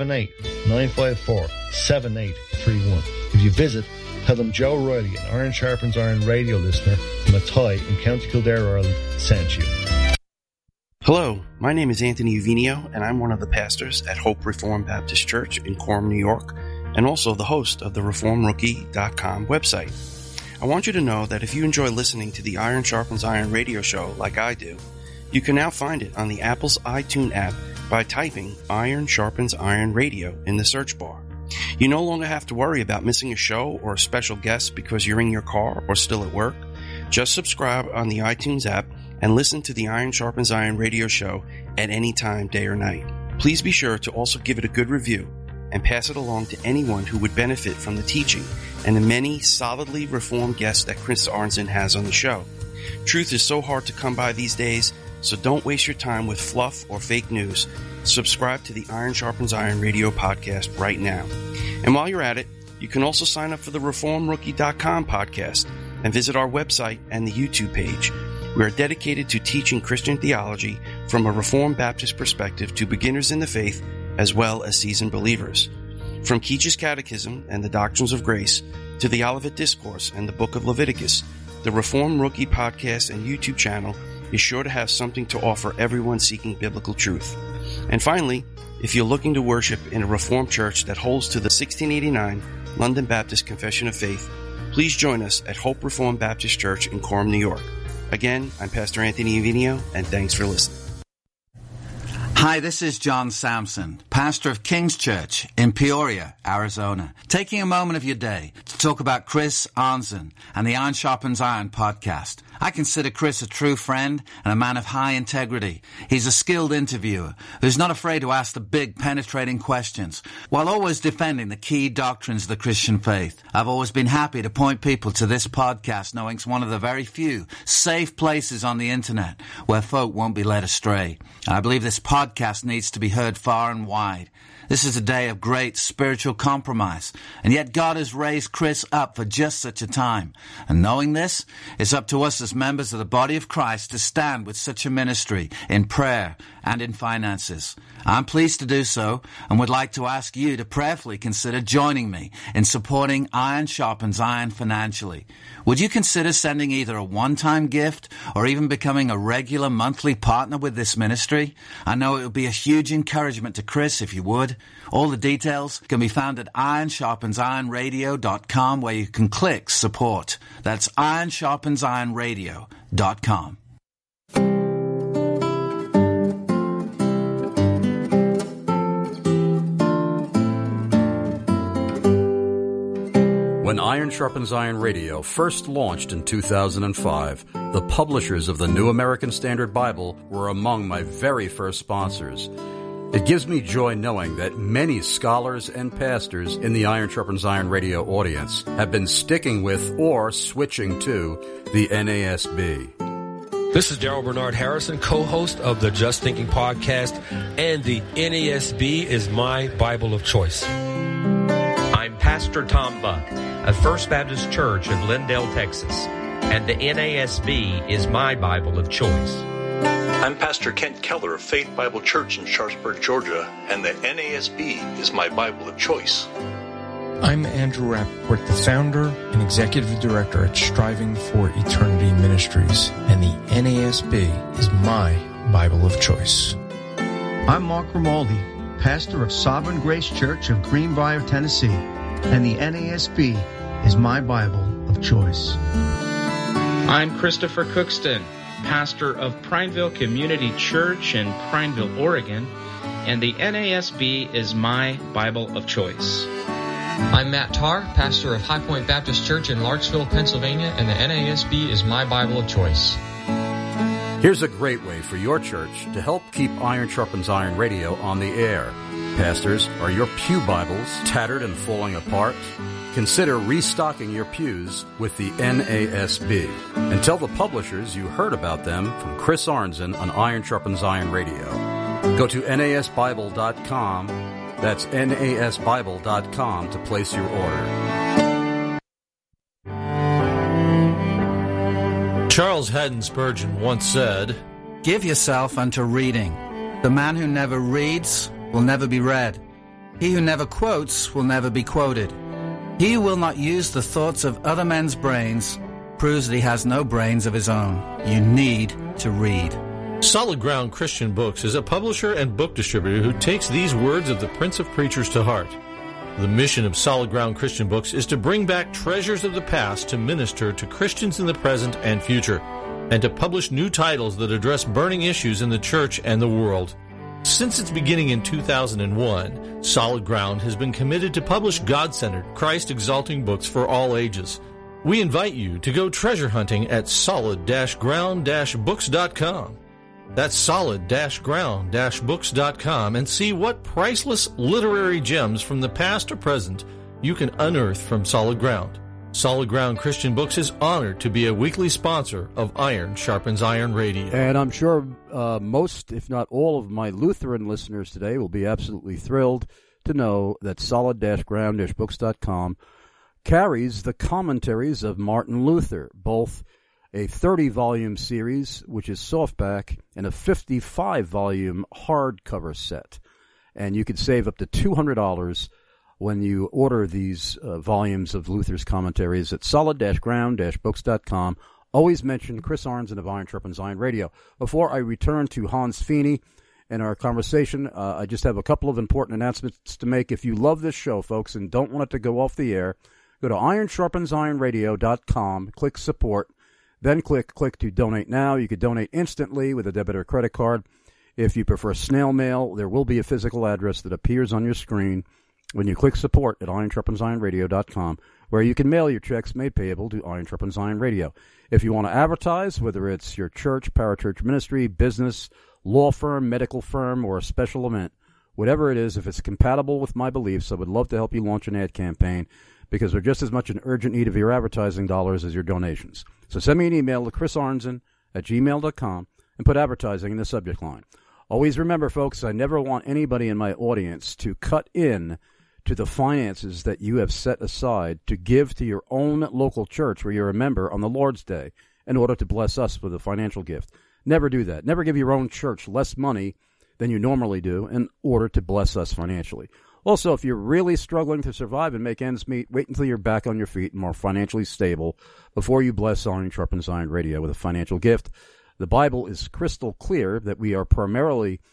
J: 678-954-7831. If you visit, tell them Joe Riley, an Iron Sharpens Iron radio listener from Athy in County Kildare, Ireland, sent you.
K: Hello, my name is Anthony Uvinio, and I'm one of the pastors at Hope Reformed Baptist Church in Quorum, New York, and also the host of the ReformRookie.com website. I want you to know that if you enjoy listening to the Iron Sharpens Iron radio show like I do, you can now find it on the Apple's iTunes app by typing Iron Sharpens Iron Radio in the search bar. You no longer have to worry about missing a show or a special guest because you're in your car or still at work. Just subscribe on the iTunes app and listen to the Iron Sharpens Iron radio show at any time, day or night. Please be sure to also give it a good review and pass it along to anyone who would benefit from the teaching and the many solidly reformed guests that Chris Arnzen has on the show. Truth is so hard to come by these days, so don't waste your time with fluff or fake news. Subscribe to the Iron Sharpens Iron radio podcast right now. And while you're at it, you can also sign up for the ReformRookie.com podcast and visit our website and the YouTube page. We are dedicated to teaching Christian theology from a Reformed Baptist perspective to beginners in the faith as well as seasoned believers. From Keach's Catechism and the Doctrines of Grace to the Olivet Discourse and the Book of Leviticus, the Reform Rookie podcast and YouTube channel is sure to have something to offer everyone seeking biblical truth. And finally, if you're looking to worship in a Reformed church that holds to the 1689 London Baptist Confession of Faith, please join us at Hope Reformed Baptist Church in Quorum, New York. Again, I'm Pastor Anthony Uvinio, and thanks for listening.
L: Hi, this is John Sampson, pastor of King's Church in Peoria, Arizona, taking a moment of your day to talk about Chris Arnzen and the Iron Sharpens Iron podcast. I consider Chris a true friend and a man of high integrity. He's a skilled interviewer who's not afraid to ask the big, penetrating questions while always defending the key doctrines of the Christian faith. I've always been happy to point people to this podcast, knowing it's one of the very few safe places on the internet where folk won't be led astray. I believe this podcast needs to be heard far and wide. This is a day of great spiritual compromise, and yet God has raised Chris up for just such a time. And knowing this, it's up to us as members of the body of Christ to stand with such a ministry in prayer and in finances. I'm pleased to do so and would like to ask you to prayerfully consider joining me in supporting Iron Sharpens Iron financially. Would you consider sending either a one-time gift or even becoming a regular monthly partner with this ministry? I know it would be a huge encouragement to Chris if you would. All the details can be found at ironsharpensironradio.com, where you can click support. That's ironsharpensironradio.com.
B: When Iron Sharpens Iron Radio first launched in 2005, the publishers of the New American Standard Bible were among my very first sponsors. It gives me joy knowing that many scholars and pastors in the Iron Sharpens Iron Radio audience have been sticking with or switching to the NASB.
M: This is Daryl Bernard Harrison, co-host of the Just Thinking podcast, and the NASB is my Bible of choice.
N: I'm Pastor Tom Buck of First Baptist Church of Lindale, Texas, and the NASB is my Bible of choice.
O: I'm Pastor Kent Keller of Faith Bible Church in Sharpsburg, Georgia, and the NASB is my Bible of choice.
P: I'm Andrew Rappaport, the founder and executive director at Striving for Eternity Ministries, and the NASB is my Bible of choice.
Q: I'm Mark Grimaldi, pastor of Sovereign Grace Church of Greenbrier, Tennessee, and the NASB is my Bible of choice.
R: I'm Christopher Cookston, pastor of Prineville Community Church in Prineville, Oregon, and the NASB is my Bible of choice.
S: I'm Matt Tarr, pastor of High Point Baptist Church in Larksville, Pennsylvania, and the NASB is my Bible of choice.
B: Here's a great way for your church to help keep Iron Sharpens Iron Radio on the air. Pastors, are your pew Bibles tattered and falling apart? Consider restocking your pews with the NASB. And tell the publishers you heard about them from Chris Arnzen on Iron Sharpens Iron Radio. Go to nasbible.com. That's nasbible.com to place your order.
M: Charles Haddon Spurgeon once said,
L: "Give yourself unto reading. The man who never reads will never be read. He who never quotes will never be quoted. He who will not use the thoughts of other men's brains proves that he has no brains of his own. You need to read."
M: Solid Ground Christian Books is a publisher and book distributor who takes these words of the Prince of Preachers to heart. The mission of Solid Ground Christian Books is to bring back treasures of the past to minister to Christians in the present and future, and to publish new titles that address burning issues in the church and the world. Since its beginning in 2001, Solid Ground has been committed to publish God-centered, Christ-exalting books for all ages. We invite you to go treasure hunting at solid-ground-books.com. That's solid-ground-books.com, and see what priceless literary gems from the past or present you can unearth from Solid Ground. Solid Ground Christian Books is honored to be a weekly sponsor of Iron Sharpens Iron Radio.
B: And I'm sure most, if not all, of my Lutheran listeners today will be absolutely thrilled to know that solid-ground-books.com carries the commentaries of Martin Luther, both a 30-volume series, which is softback, and a 55-volume hardcover set. And you could save up to $200 when you order these volumes of Luther's commentaries at solid-ground-books.com. Always mention Chris Arnzen of Iron Sharpens Iron Radio. Before I return to Hans Feeney and our conversation, I just have a couple of important announcements to make. If you love this show, folks, and don't want it to go off the air, go to ironsharpensironradio.com, click support, then click to donate now. You could donate instantly with a debit or credit card. If you prefer snail mail, there will be a physical address that appears on your screen when you click support at ironsharpensironradio.com, where you can mail your checks made payable to Iron Sharpens Iron Radio. If you want to advertise, whether it's your church, parachurch ministry, business, law firm, medical firm, or a special event, whatever it is, if it's compatible with my beliefs, I would love to help you launch an ad campaign, because we're just as much in urgent need of your advertising dollars as your donations. So send me an email to chrisarnzen@gmail.com and put advertising in the subject line. Always remember, folks, I never want anybody in my audience to cut in to the finances that you have set aside to give to your own local church where you're a member on the Lord's Day in order to bless us with a financial gift. Never do that. Never give your own church less money than you normally do in order to bless us financially. Also, if you're really struggling to survive and make ends meet, wait until you're back on your feet and more financially stable before you bless Iron Sharpens Iron Radio with a financial gift. The Bible is crystal clear that we are primarily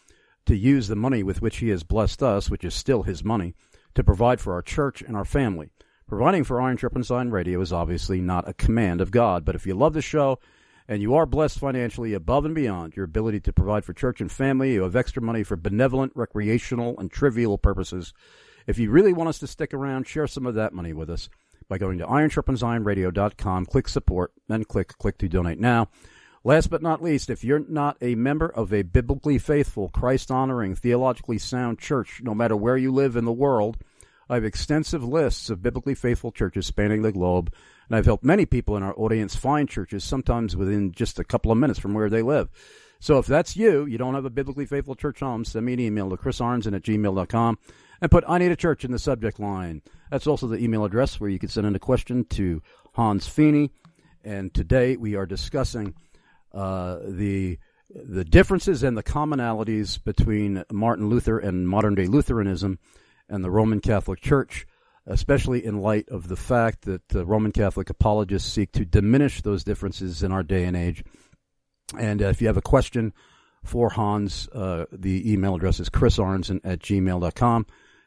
B: to use the money with which he has blessed us, which is still his money, to provide for our church and our family. Providing for Iron Sharpens Iron Radio is obviously not a command of God, but if you love the show and you are blessed financially above and beyond your ability to provide for church and family, you have extra money for benevolent, recreational, and trivial purposes. If you really want us to stick around, share some of that money with us by going to ironsharpensironradio.com, click support, then click to donate now. Last but not least, if you're not a member of a biblically faithful, Christ-honoring, theologically sound church, no matter where you live in the world, I have extensive lists of biblically faithful churches spanning the globe, and I've helped many people in our audience find churches, sometimes within just a couple of minutes from where they live. So if that's you don't have a biblically faithful church home, send me an email to chrisarnson@gmail.com and put "I need a church" in the subject line. That's also the email address where you can send in a question to Hans Feeney. And today we are discussing the differences and the commonalities between Martin Luther and modern-day Lutheranism and the Roman Catholic Church, especially in light of the fact that Roman Catholic apologists seek to diminish those differences in our day and age. And if you have a question for Hans, the email address is chrisarnson@gmail.com,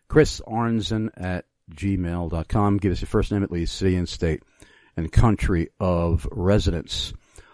B: chrisarnson@gmail.com. Give us your first name, at least, city and state, and country of residence.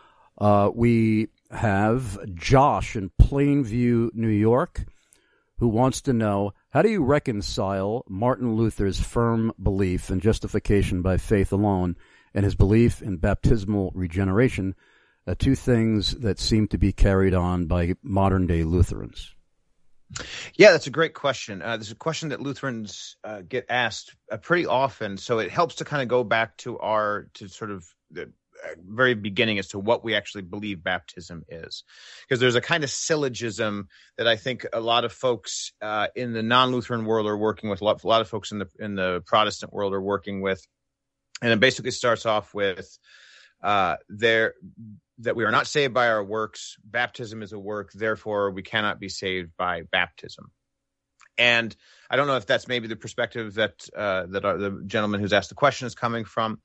B: We have Josh in Plainview, New York, who wants to know, how do you reconcile Martin Luther's firm belief in justification by faith alone and his belief in baptismal regeneration, two things that seem to be carried on by modern-day Lutherans?
C: Yeah, that's a great question. This is a question that Lutherans get asked pretty often, so it helps to kind of go back to sort of the very beginning as to what we actually believe baptism is, because there's a kind of syllogism that I think a lot of folks in the non-Lutheran world are working with, a lot of folks in the Protestant world are working with, and it basically starts off with that we are not saved by our works. Baptism is a work, therefore we cannot be saved by baptism. And I don't know if that's maybe the perspective that the gentleman who's asked the question is coming from.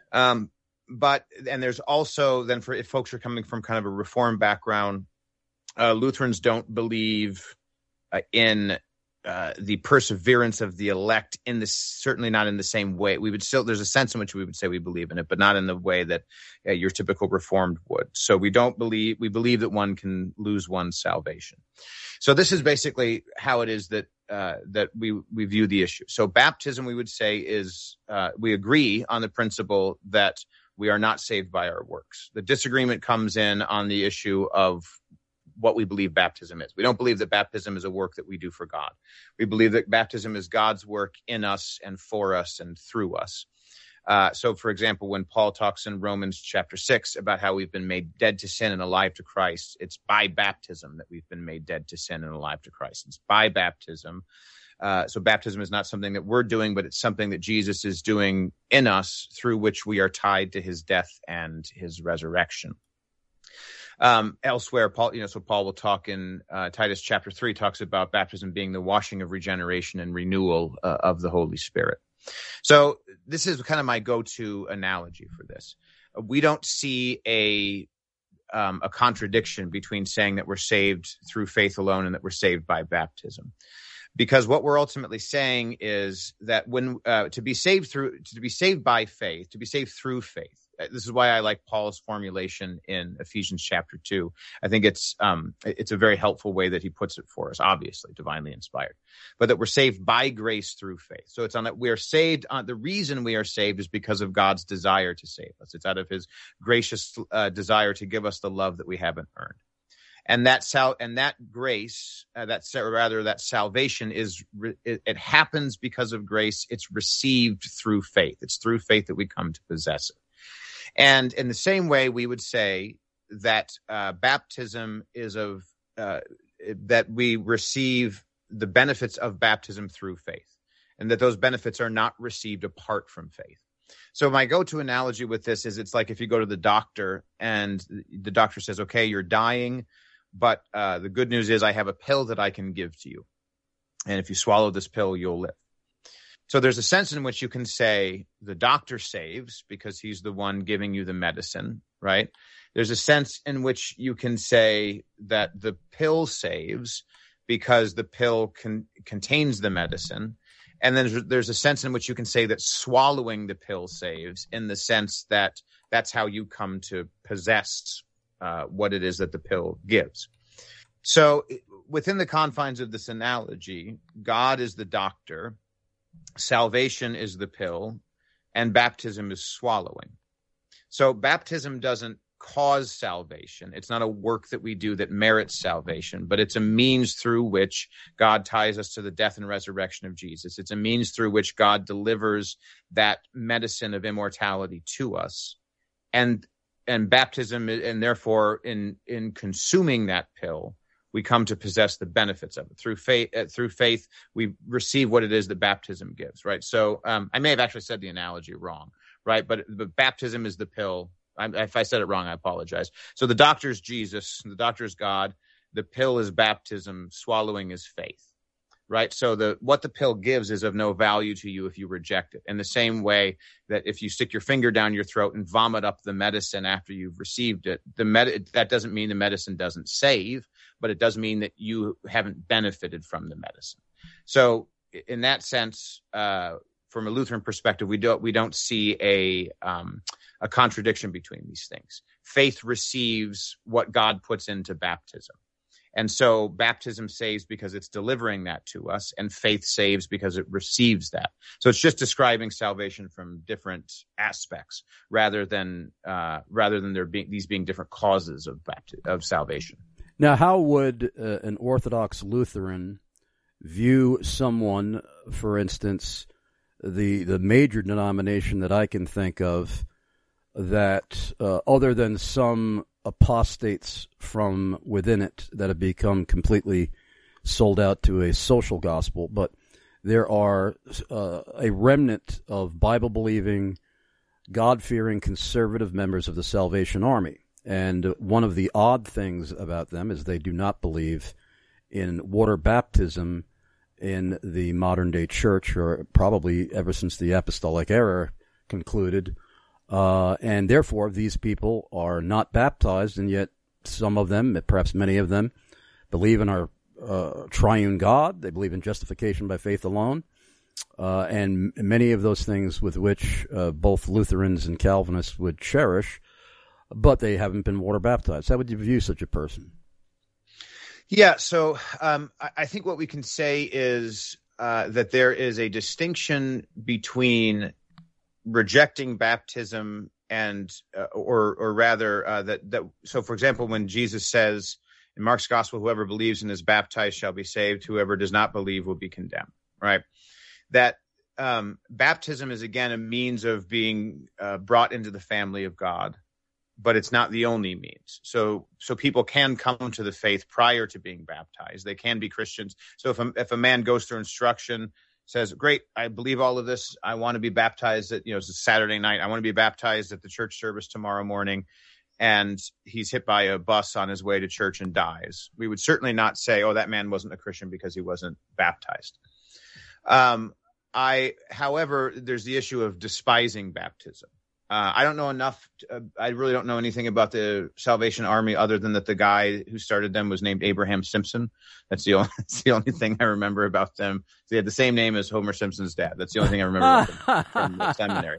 C: But there's also then if folks are coming from kind of a Reformed background, Lutherans don't believe in the perseverance of the elect certainly not in the same way. There's a sense in which we would say we believe in it, but not in the way that your typical Reformed would. So we believe that one can lose one's salvation. So this is basically how it is that we view the issue. So baptism, we would say, is we agree on the principle that we are not saved by our works. The disagreement comes in on the issue of what we believe baptism is. We don't believe that baptism is a work that we do for God. We believe that baptism is God's work in us and for us and through us. So, for example, when Paul talks in Romans chapter 6 about how we've been made dead to sin and alive to Christ, it's by baptism that we've been made dead to sin and alive to Christ. It's by baptism. So baptism is not something that we're doing, but it's something that Jesus is doing in us, through which we are tied to his death and his resurrection. Elsewhere, Paul will talk in Titus chapter 3, talks about baptism being the washing of regeneration and renewal of the Holy Spirit. So this is kind of my go-to analogy for this. We don't see a contradiction between saying that we're saved through faith alone and that we're saved by baptism. Because what we're ultimately saying is that when to be saved by faith, to be saved through faith. This is why I like Paul's formulation in Ephesians chapter 2. I think it's a very helpful way that he puts it for us. Obviously, divinely inspired, but that we're saved by grace through faith. So it's on that we are saved. The reason we are saved is because of God's desire to save us. It's out of His gracious desire to give us the love that we haven't earned. And that grace, that salvation it happens because of grace. It's received through faith. It's through faith that we come to possess it. And in the same way, we would say that baptism is that we receive the benefits of baptism through faith, and that those benefits are not received apart from faith. So my go-to analogy with this is it's like if you go to the doctor and the doctor says, okay, you're dying, but the good news is I have a pill that I can give to you. And if you swallow this pill, you'll live. So there's a sense in which you can say the doctor saves because he's the one giving you the medicine, right? There's a sense in which you can say that the pill saves because the pill contains the medicine. And then there's a sense in which you can say that swallowing the pill saves, in the sense that that's how you come to possess what it is that the pill gives. So within the confines of this analogy, God is the doctor, salvation is the pill, and baptism is swallowing. So baptism doesn't cause salvation. It's not a work that we do that merits salvation, but it's a means through which God ties us to the death and resurrection of Jesus. It's a means through which God delivers that medicine of immortality to us. And baptism, and therefore in consuming that pill, we come to possess the benefits of it. Through faith, we receive what it is that baptism gives, right? So I may have actually said the analogy wrong, right? But baptism is the pill. If I said it wrong, I apologize. So the doctor is Jesus, the doctor is God, the pill is baptism, swallowing is faith, right? So what the pill gives is of no value to you if you reject it. In the same way that if you stick your finger down your throat and vomit up the medicine after you've received it, that doesn't mean the medicine doesn't save, but it does mean that you haven't benefited from the medicine. So in that sense, from a Lutheran perspective, we don't see a contradiction between these things. Faith receives what God puts into baptism. And so baptism saves because it's delivering that to us, and faith saves because it receives that. So it's just describing salvation from different aspects rather than these being different causes of salvation.
B: Now, how would an Orthodox Lutheran view someone, for instance, the major denomination that I can think of that, other than some apostates from within it that have become completely sold out to a social gospel, but there are a remnant of Bible-believing, God-fearing, conservative members of the Salvation Army. And one of the odd things about them is they do not believe in water baptism in the modern-day church, or probably ever since the apostolic era concluded. And therefore, these people are not baptized, and yet some of them, perhaps many of them, believe in our triune God. They believe in justification by faith alone, and many of those things with which both Lutherans and Calvinists would cherish, but they haven't been water baptized. How would you view such a person?
C: Yeah, so I think what we can say is that there is a distinction between rejecting baptism and, or rather, that. So, for example, when Jesus says in Mark's Gospel, "Whoever believes and is baptized shall be saved; whoever does not believe will be condemned." Right? That baptism is again a means of being brought into the family of God, but it's not the only means. So people can come to the faith prior to being baptized. They can be Christians. So if a man goes through instruction, says, "Great, I believe all of this. I want to be baptized at, it's a Saturday night. I want to be baptized at the church service tomorrow morning," and he's hit by a bus on his way to church and dies, we would certainly not say, "Oh, that man wasn't a Christian because he wasn't baptized." However, there's the issue of despising baptism. I don't know enough. I really don't know anything about the Salvation Army other than that the guy who started them was named Abraham Simpson. That's the only thing I remember about them. They had the same name as Homer Simpson's dad. That's the only thing I remember about them from the seminary.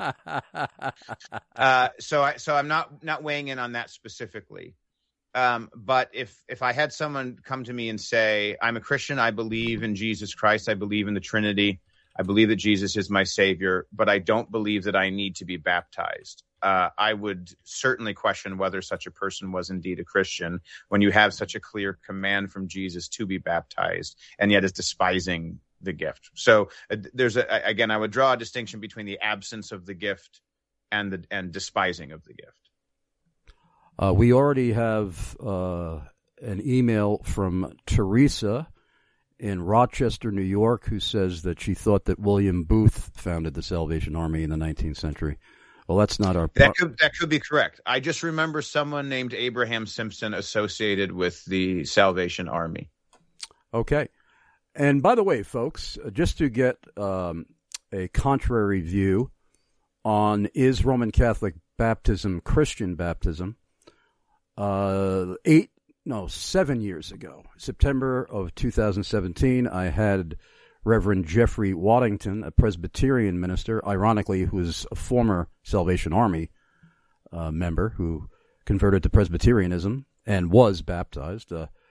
C: So I'm not weighing in on that specifically. But if I had someone come to me and say, "I'm a Christian, I believe in Jesus Christ, I believe in the Trinity, I believe that Jesus is my Savior, but I don't believe that I need to be baptized," I would certainly question whether such a person was indeed a Christian when you have such a clear command from Jesus to be baptized and yet is despising the gift. So again, I would draw a distinction between the absence of the gift and despising of the gift.
B: We already have an email from Teresa in Rochester, New York, who says that she thought that William Booth founded the Salvation Army in the 19th century. Well, that's not our...
C: That could be correct. I just remember someone named Abraham Simpson associated with the Salvation Army.
B: Okay. And by the way, folks, just to get a contrary view on is Roman Catholic baptism Christian baptism, 8 7 years ago, September of 2017, I had Reverend Jeffrey Waddington, a Presbyterian minister, ironically, who is a former Salvation Army member who converted to Presbyterianism and was baptized.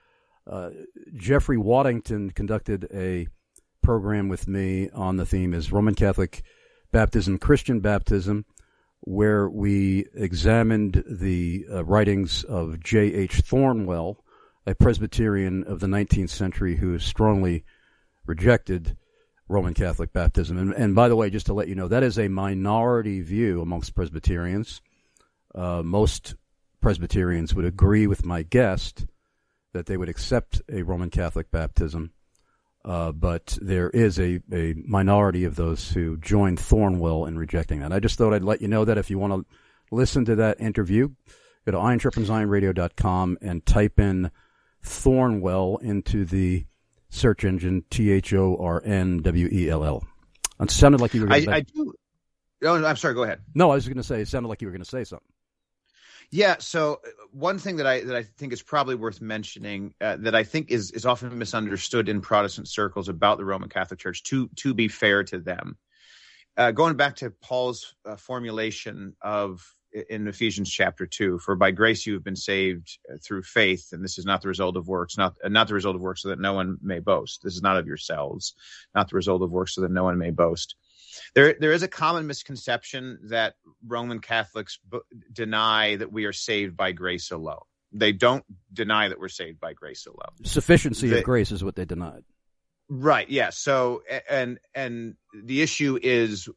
B: Jeffrey Waddington conducted a program with me on the theme is Roman Catholic Baptism, Christian Baptism, where we examined the writings of J.H. Thornwell, a Presbyterian of the 19th century who strongly rejected Roman Catholic baptism. And by the way, just to let you know, that is a minority view amongst Presbyterians. Most Presbyterians would agree with my guest that they would accept a Roman Catholic baptism. But there is a minority of those who join Thornwell in rejecting that. I just thought I'd let you know that if you want to listen to that interview, go to IronSharpensIronRadio.com and type in Thornwell into the search engine, Thornwell. It sounded like you were going to...
C: I do... Oh, I'm sorry, go ahead.
B: No, I was going to say, it sounded like you were going to say something.
C: Yeah, so one thing that I think is probably worth mentioning that I think is often misunderstood in Protestant circles about the Roman Catholic Church, to be fair to them. Going back to Paul's formulation in Ephesians chapter 2, for by grace you have been saved through faith, and this is not the result of works, not the result of works so that no one may boast. This is not of yourselves, not the result of works so that no one may boast. There is a common misconception that Roman Catholics deny that we are saved by grace alone. They don't deny that we're saved by grace alone.
B: Sufficiency of grace is what they denied.
C: Right. Yeah. So, and the issue is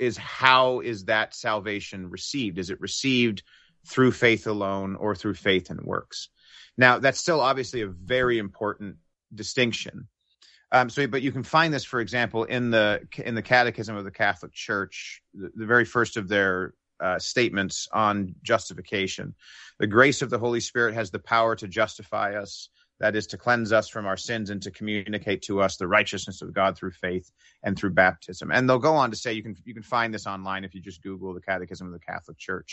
C: how is that salvation received? Is it received through faith alone or through faith and works? Now, that's still obviously a very important distinction. But you can find this, for example, in the Catechism of the Catholic Church, the very first of their statements on justification. The grace of the Holy Spirit has the power to justify us, that is, to cleanse us from our sins and to communicate to us the righteousness of God through faith and through baptism. And they'll go on to say, you can find this online if you just Google the Catechism of the Catholic Church,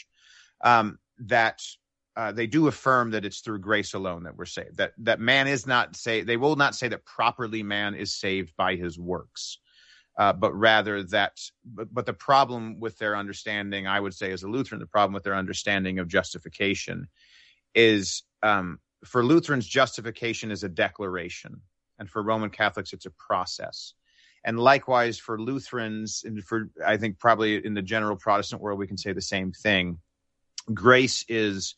C: that they do affirm that it's through grace alone that we're saved, that man is not saved. They will not say that properly man is saved by his works, but rather but the problem with their understanding, I would say as a Lutheran, the problem with their understanding of justification is, for Lutherans, justification is a declaration. And for Roman Catholics, it's a process. And likewise for Lutherans, and I think probably in the general Protestant world, we can say the same thing. Grace is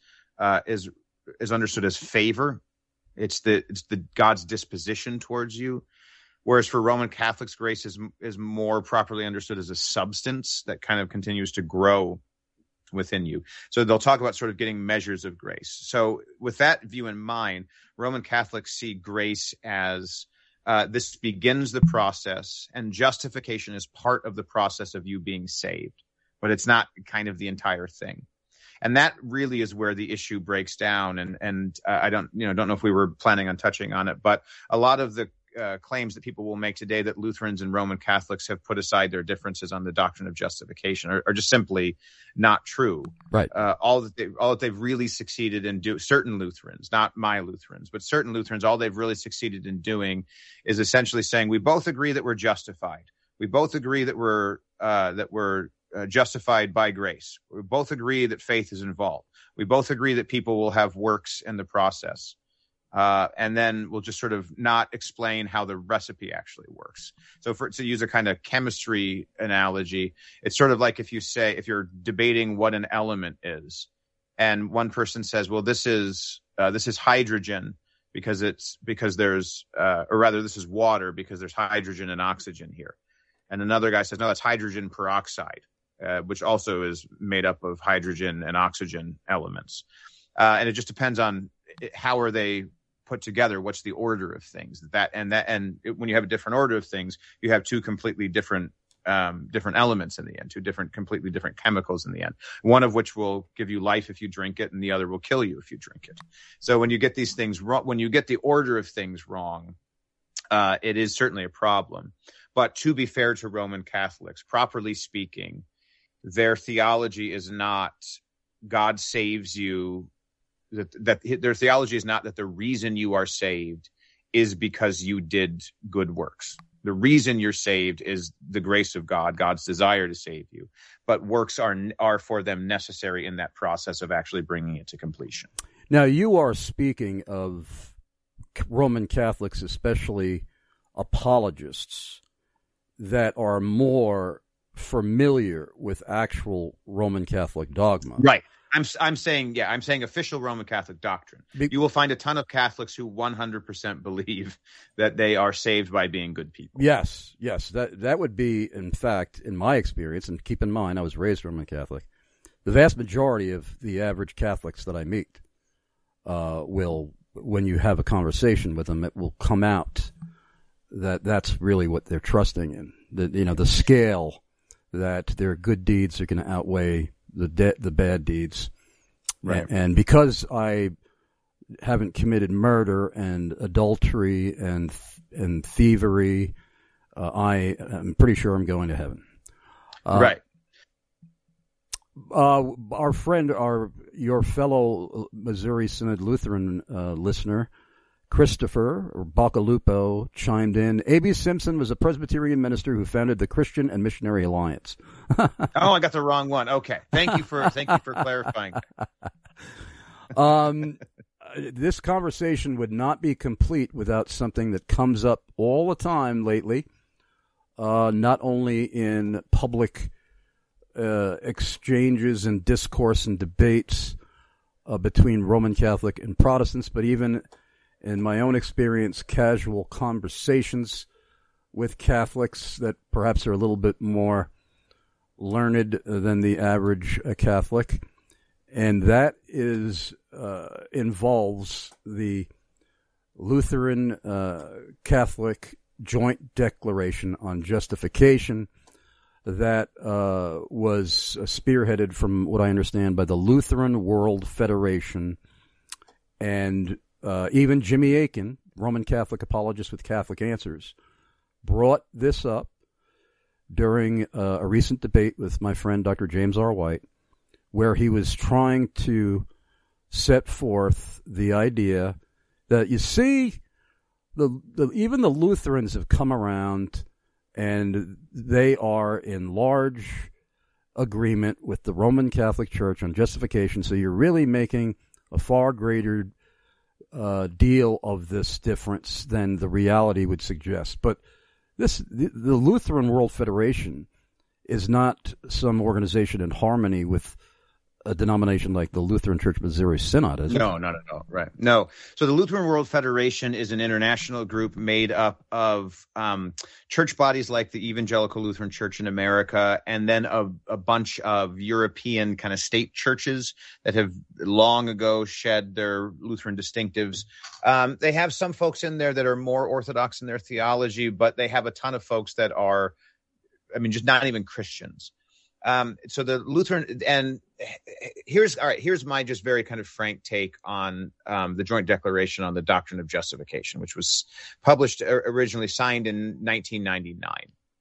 C: understood as favor. It's the God's disposition towards you. Whereas for Roman Catholics, grace is more properly understood as a substance that kind of continues to grow within you. So they'll talk about sort of getting measures of grace. So with that view in mind, Roman Catholics see grace as this begins the process, and justification is part of the process of you being saved, but it's not kind of the entire thing. And that really is where the issue breaks down. And I don't know if we were planning on touching on it, but a lot of the claims that people will make today that Lutherans and Roman Catholics have put aside their differences on the doctrine of justification are just simply not true.
B: Right.
C: All that they've really succeeded in doing, certain Lutherans, not my Lutherans, but certain Lutherans, all they've really succeeded in doing is essentially saying we both agree that we're justified. We both agree that we're justified by grace. We both agree that faith is involved. We both agree that people will have works in the process. And then we'll just sort of not explain how the recipe actually works. So to use a kind of chemistry analogy, it's sort of like if you're debating what an element is, and one person says, well, this is hydrogen because this is water because there's hydrogen and oxygen here. And another guy says, no, that's hydrogen peroxide, which also is made up of hydrogen and oxygen elements. And it just depends on how are they put together. What's the order of things? When you have a different order of things, you have two completely different elements in the end, completely different chemicals in the end. One of which will give you life if you drink it, and the other will kill you if you drink it. So when you get these things wrong, when you get the order of things wrong, it is certainly a problem. But to be fair to Roman Catholics, properly speaking, their theology is not God saves you that their theology is not that the reason you are saved is because you did good works. The reason you're saved is the grace of God, God's desire to save you. But works are for them necessary in that process of actually bringing it to completion.
B: Now, you are speaking of Roman Catholics, especially apologists, that are more familiar with actual Roman Catholic dogma.
C: Right. I'm saying official Roman Catholic doctrine. You will find a ton of Catholics who 100% believe that they are saved by being good people.
B: Yes. That would be, in fact, in my experience, and keep in mind I was raised Roman Catholic, the vast majority of the average Catholics that I meet will, when you have a conversation with them, it will come out that that's really what they're trusting in. The scale that their good deeds are going to outweigh the bad deeds.
C: Right.
B: And because I haven't committed murder and adultery and thievery, I am pretty sure I'm going to heaven.
C: Right.
B: Our friend, your fellow Missouri Synod Lutheran listener, Christopher or Bacalupo, chimed in. A.B. Simpson was a Presbyterian minister who founded the Christian and Missionary Alliance.
C: Oh, I got the wrong one. Okay, thank you for clarifying.
B: This conversation would not be complete without something that comes up all the time lately, not only in public exchanges and discourse and debates between Roman Catholic and Protestants, but even in my own experience, casual conversations with Catholics that perhaps are a little bit more learned than the average Catholic. And that involves the Lutheran Catholic Joint Declaration on Justification that was spearheaded, from what I understand, by the Lutheran World Federation. And even Jimmy Akin, Roman Catholic apologist with Catholic Answers, brought this up during a recent debate with my friend Dr. James R. White, where he was trying to set forth the idea that, you see, even the Lutherans have come around and they are in large agreement with the Roman Catholic Church on justification, so you're really making a far greater deal of this difference than the reality would suggest. But the Lutheran World Federation is not some organization in harmony with a denomination like the Lutheran Church Missouri Synod, is it?
C: No, not at all. Right. No. So the Lutheran World Federation is an international group made up of church bodies like the Evangelical Lutheran Church in America, and then a bunch of European kind of state churches that have long ago shed their Lutheran distinctives. They have some folks in there that are more orthodox in their theology, but they have a ton of folks that are, just not even Christians. So the Lutheran, and here's my just very kind of frank take on the Joint Declaration on the Doctrine of Justification, which was published, originally signed in 1999.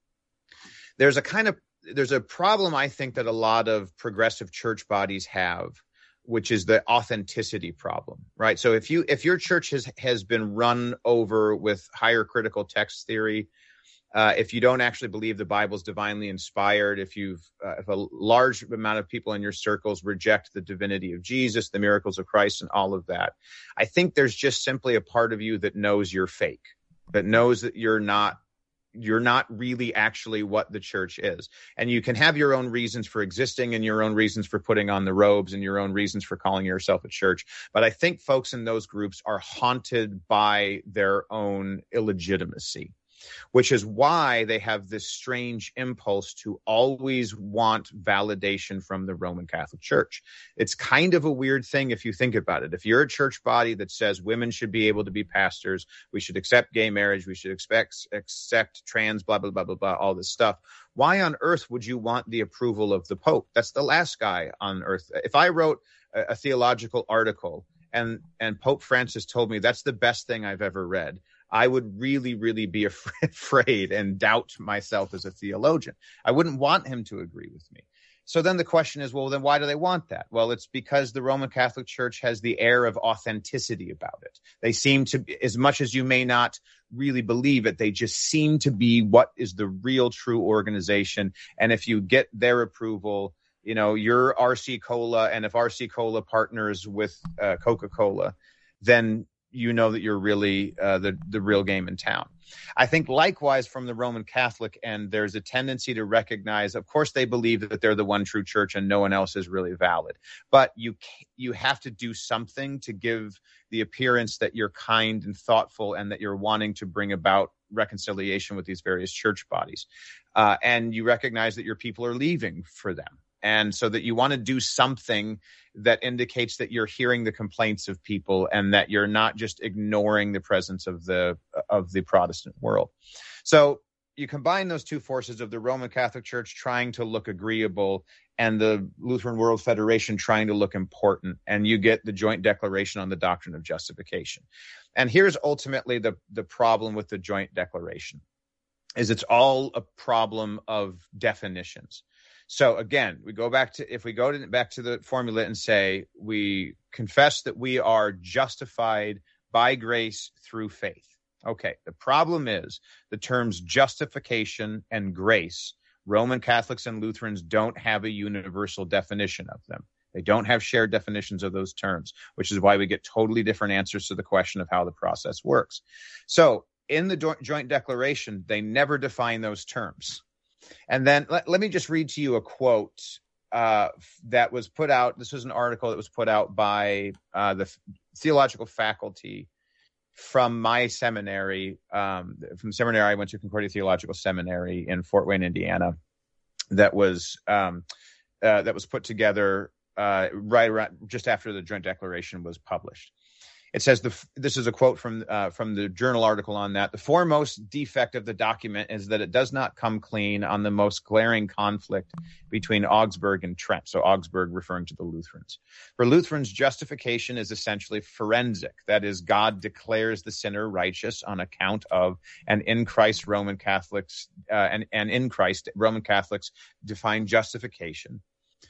C: There's a problem, I think, that a lot of progressive church bodies have, which is the authenticity problem, right? So if your church has been run over with higher critical text theory, if you don't actually believe the Bible is divinely inspired, if a large amount of people in your circles reject the divinity of Jesus, the miracles of Christ, and all of that, I think there's just simply a part of you that knows you're fake, that knows that you're not really actually what the church is. And you can have your own reasons for existing and your own reasons for putting on the robes and your own reasons for calling yourself a church. But I think folks in those groups are haunted by their own illegitimacy, which is why they have this strange impulse to always want validation from the Roman Catholic Church. It's kind of a weird thing if you think about it. If you're a church body that says women should be able to be pastors, we should accept gay marriage, we should accept trans, blah, blah, blah, blah, blah, all this stuff, why on earth would you want the approval of the Pope? That's the last guy on earth. If I wrote a theological article and Pope Francis told me that's the best thing I've ever read, I would really, really be afraid and doubt myself as a theologian. I wouldn't want him to agree with me. So then the question is, well, then why do they want that? Well, it's because the Roman Catholic Church has the air of authenticity about it. They seem to, as much as you may not really believe it, they just seem to be what is the real true organization. And if you get their approval, you know, you're RC Cola, and if RC Cola partners with Coca-Cola, then you know that you're really the real game in town. I think likewise from the Roman Catholic end, there's a tendency to recognize, of course, they believe that they're the one true church and no one else is really valid. But you have to do something to give the appearance that you're kind and thoughtful and that you're wanting to bring about reconciliation with these various church bodies. And you recognize that your people are leaving for them. And so that you want to do something that indicates that you're hearing the complaints of people and that you're not just ignoring the presence of the Protestant world. So you combine those two forces of the Roman Catholic Church trying to look agreeable and the Lutheran World Federation trying to look important, and you get the joint declaration on the doctrine of justification. And here's ultimately the problem with the joint declaration, is it's all a problem of definitions. So again, we go back to the formula and say, we confess that we are justified by grace through faith. Okay, the problem is the terms justification and grace. Roman Catholics and Lutherans don't have a universal definition of them. They don't have shared definitions of those terms, which is why we get totally different answers to the question of how the process works. So in the joint declaration, they never define those terms. And then let me just read to you a quote that was put out. This was an article that was put out by the theological faculty from my seminary, from the seminary I went to, Concordia Theological Seminary in Fort Wayne, Indiana. That was put together right around just after the joint declaration was published. It says, this is a quote from the journal article on that. The foremost defect of the document is that it does not come clean on the most glaring conflict between Augsburg and Trent. So Augsburg referring to the Lutherans. For Lutherans, justification is essentially forensic. That is, God declares the sinner righteous on account of, and in Christ Roman Catholics Roman Catholics define justification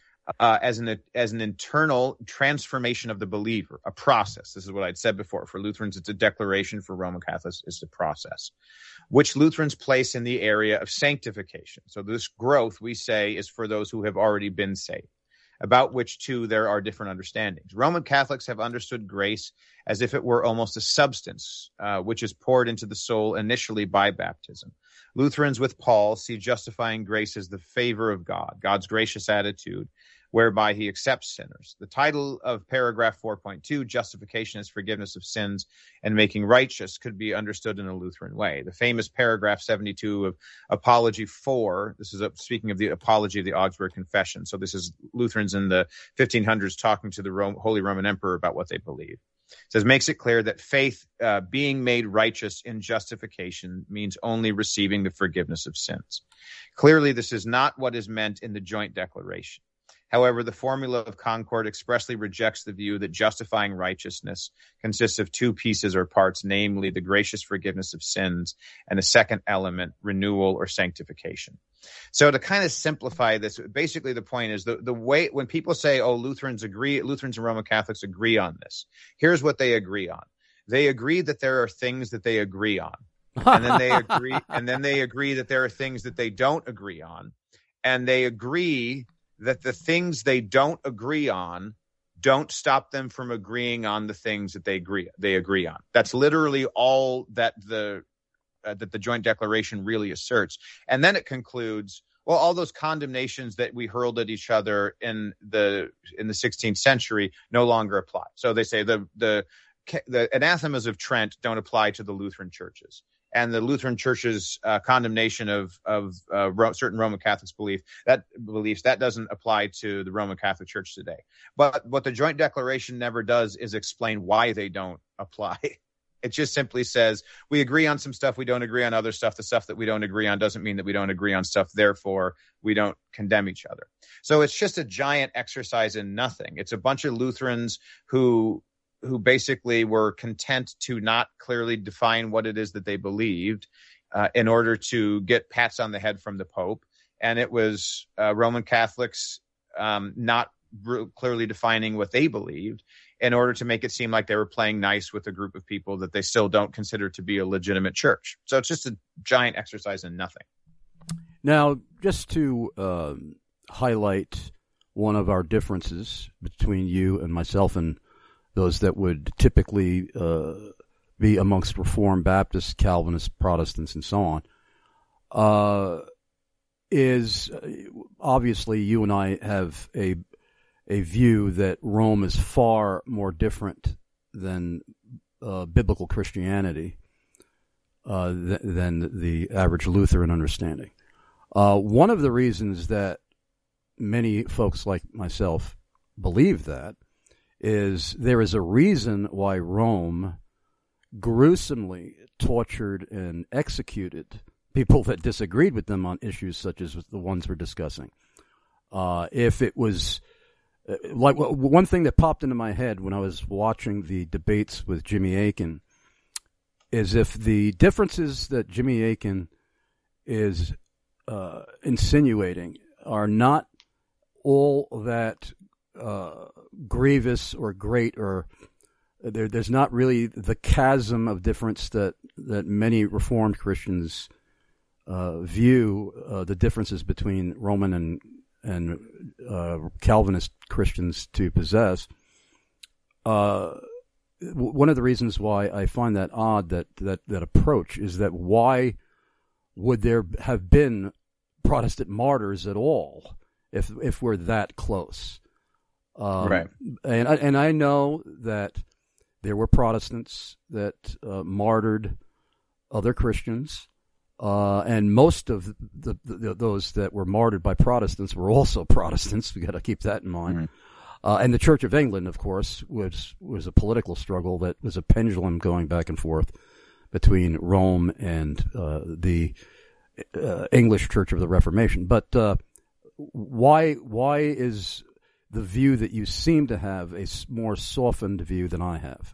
C: as an internal transformation of the believer, a process. This is what I'd said before. For Lutherans, it's a declaration. For Roman Catholics, it's a process, which Lutherans place in the area of sanctification. So this growth, we say, is for those who have already been saved, about which, too, there are different understandings. Roman Catholics have understood grace as if it were almost a substance, which is poured into the soul initially by baptism. Lutherans, with Paul, see justifying grace as the favor of God, God's gracious attitude, whereby he accepts sinners. The title of paragraph 4.2, justification is forgiveness of sins and making righteous, could be understood in a Lutheran way. The famous paragraph 72 of Apology 4, this is speaking of the Apology of the Augsburg Confession. So this is Lutherans in the 1500s talking to the Holy Roman Emperor about what they believe. It says, makes it clear that faith, being made righteous in justification, means only receiving the forgiveness of sins. Clearly, this is not what is meant in the joint declaration. However, the Formula of Concord expressly rejects the view that justifying righteousness consists of two pieces or parts, namely the gracious forgiveness of sins and a second element, renewal or sanctification. So to kind of simplify this, basically the point is the way when people say, oh, Lutherans and Roman Catholics agree on this, here's what they agree on. They agree that there are things that they agree on. And then they agree that there are things that they don't agree on. And they agree that the things they don't agree on don't stop them from agreeing on the things that they agree on. That's literally all that the joint declaration really asserts. And then it concludes, well, all those condemnations that we hurled at each other in the 16th century no longer apply. So they say the anathemas of Trent don't apply to the Lutheran churches. And the Lutheran Church's condemnation of certain Roman Catholics' beliefs that doesn't apply to the Roman Catholic Church today. But what the joint declaration never does is explain why they don't apply. It just simply says we agree on some stuff, we don't agree on other stuff. The stuff that we don't agree on doesn't mean that we don't agree on stuff. Therefore, we don't condemn each other. So it's just a giant exercise in nothing. It's a bunch of Lutherans who basically were content to not clearly define what it is that they believed in order to get pats on the head from the Pope. And it was Roman Catholics not clearly defining what they believed in order to make it seem like they were playing nice with a group of people that they still don't consider to be a legitimate church. So it's just a giant exercise in nothing.
B: Now, just to highlight one of our differences between you and myself and those that would typically be amongst Reformed Baptists, Calvinists, Protestants, and so on, is obviously you and I have a view that Rome is far more different than biblical Christianity than the average Lutheran understanding. One of the reasons that many folks like myself believe that is there is a reason why Rome gruesomely tortured and executed people that disagreed with them on issues such as the ones we're discussing. If it was like one thing that popped into my head when I was watching the debates with Jimmy Akin is if the differences that Jimmy Akin is insinuating are not all that grievous or great, or there's not really the chasm of difference that many Reformed Christians view the differences between Roman and Calvinist Christians to possess. One of the reasons why I find that odd, that approach, is that why would there have been Protestant martyrs at all if we're that close?
C: Right.
B: And I know that there were Protestants that martyred other Christians, and most of those that were martyred by Protestants were also Protestants. We got to keep that in mind. Mm-hmm. And the Church of England, of course, was a political struggle that was a pendulum going back and forth between Rome and the English Church of the Reformation. But why is the view that you seem to have a more softened view than I have?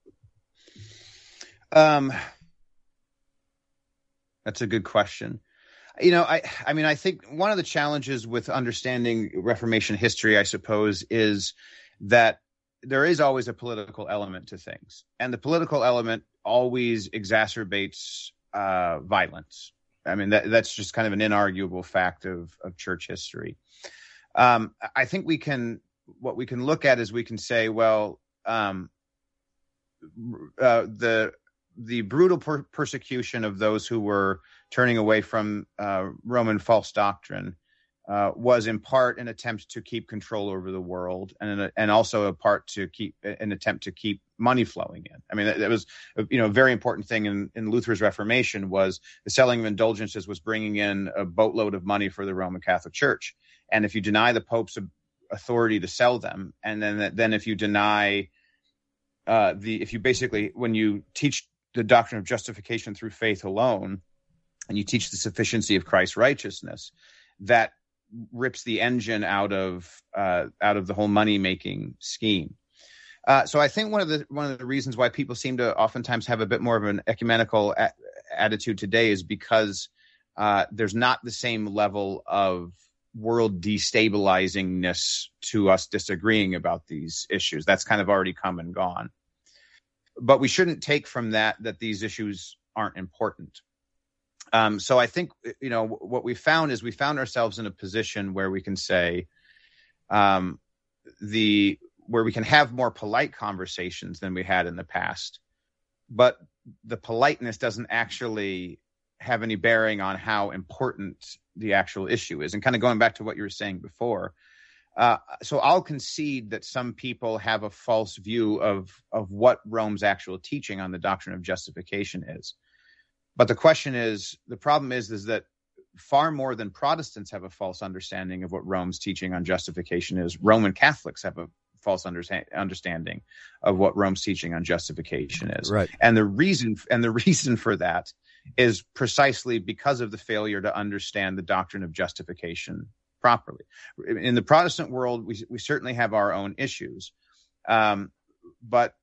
C: That's a good question. You know, I mean, I think one of the challenges with understanding Reformation history, I suppose, is that there is always a political element to things. And the political element always exacerbates violence. I mean, that's just kind of an inarguable fact of church history. I think what we can look at is we can say, well, the brutal persecution of those who were turning away from Roman false doctrine was in part an attempt to keep control over the world, and also an attempt to keep money flowing in. I mean, that was a very important thing in Luther's Reformation was the selling of indulgences was bringing in a boatload of money for the Roman Catholic Church. And if you deny the Pope's authority to sell them, and then if you deny when you teach the doctrine of justification through faith alone, and you teach the sufficiency of Christ's righteousness, that rips the engine out of the whole money making scheme. So I think one of the reasons why people seem to oftentimes have a bit more of an ecumenical attitude today is because there's not the same level of world destabilizingness to us disagreeing about these issues. That's kind of already come and gone. But we shouldn't take from that these issues aren't important. So I think, what we found is we found ourselves in a position where we can say, where we can have more polite conversations than we had in the past, but the politeness doesn't actually have any bearing on how important the actual issue is. And kind of going back to what you were saying before, so I'll concede that some people have a false view of what Rome's actual teaching on the doctrine of justification is. But the problem is that far more than Protestants have a false understanding of what Rome's teaching on justification is, Roman Catholics have a false understanding of what Rome's teaching on justification is.
B: Right.
C: And the reason for that is precisely because of the failure to understand the doctrine of justification properly. In the Protestant world, we certainly have our own issues, but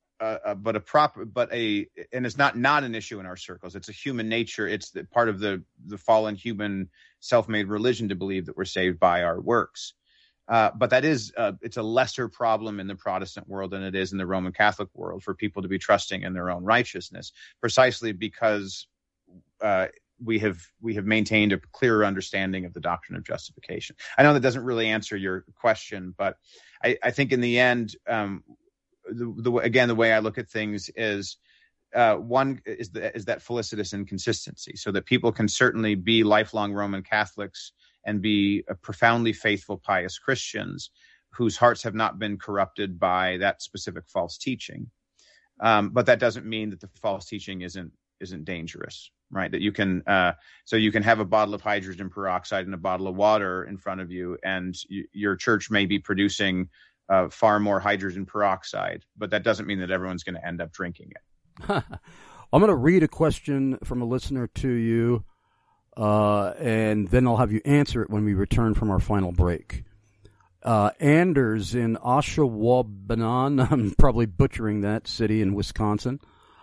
C: it's not an issue in our circles. It's a human nature. It's part of the fallen human self-made religion to believe that we're saved by our works. But that is, it's a lesser problem in the Protestant world than it is in the Roman Catholic world for people to be trusting in their own righteousness, precisely because we have maintained a clearer understanding of the doctrine of justification. I know that doesn't really answer your question, but I think in the end, the way I look at things is, one is that felicitous inconsistency, so that people can certainly be lifelong Roman Catholics and be profoundly faithful, pious Christians whose hearts have not been corrupted by that specific false teaching. But that doesn't mean that the false teaching isn't dangerous, right? That you can have a bottle of hydrogen peroxide and a bottle of water in front of you, and your church may be producing far more hydrogen peroxide, but that doesn't mean that everyone's going to end up drinking it.
B: I'm going to read a question from a listener to you, and then I'll have you answer it when we return from our final break. Anders in Ashwaubenon, I'm probably butchering that city in Wisconsin.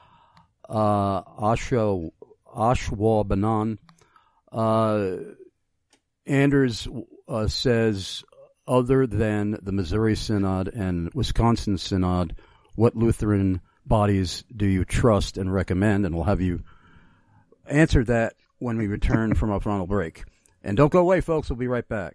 B: Ashwaubenon. Anders says, other than the Missouri Synod and Wisconsin Synod, what Lutheran bodies do you trust and recommend? And we'll have you answer that when we return from our final break. And don't go away, folks. We'll be right back.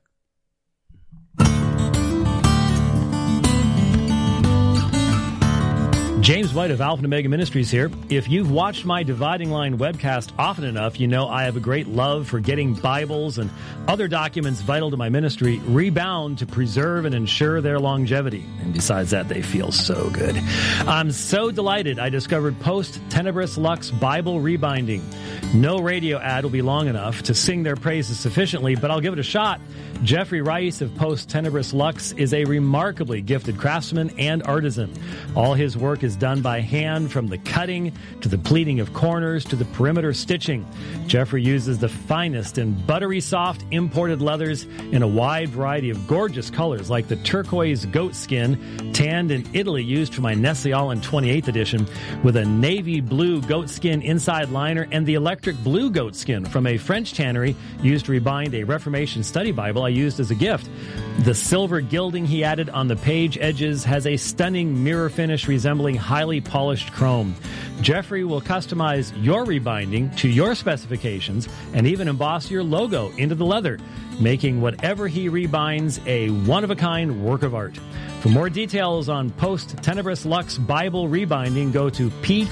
T: James White of Alpha and Omega Ministries here. If you've watched my Dividing Line webcast often enough, you know I have a great love for getting Bibles and other documents vital to my ministry rebound to preserve and ensure their longevity. And besides that, they feel so good. I'm so delighted I discovered Post Tenebris Lux Bible Rebinding. No radio ad will be long enough to sing their praises sufficiently, but I'll give it a shot. Jeffrey Rice of Post Tenebris Lux is a remarkably gifted craftsman and artisan. All his work is done by hand, from the cutting to the pleating of corners to the perimeter stitching. Jeffrey uses the finest and buttery soft imported leathers in a wide variety of gorgeous colors, like the turquoise goat skin tanned in Italy used for my Nestle All in 28th edition, with a navy blue goat skin inside liner and the electric blue goat skin from a French tannery used to rebind a Reformation study Bible I used as a gift. The silver gilding he added on the page edges has a stunning mirror finish resembling highly polished chrome. Jeffrey will customize your rebinding to your specifications and even emboss your logo into the leather, making whatever he rebinds a one-of-a-kind work of art. For more details on Post Tenebris Lux Bible Rebinding, go to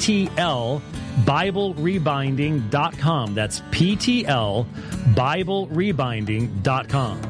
T: PTLBibleRebinding.com. That's PTLBibleRebinding.com.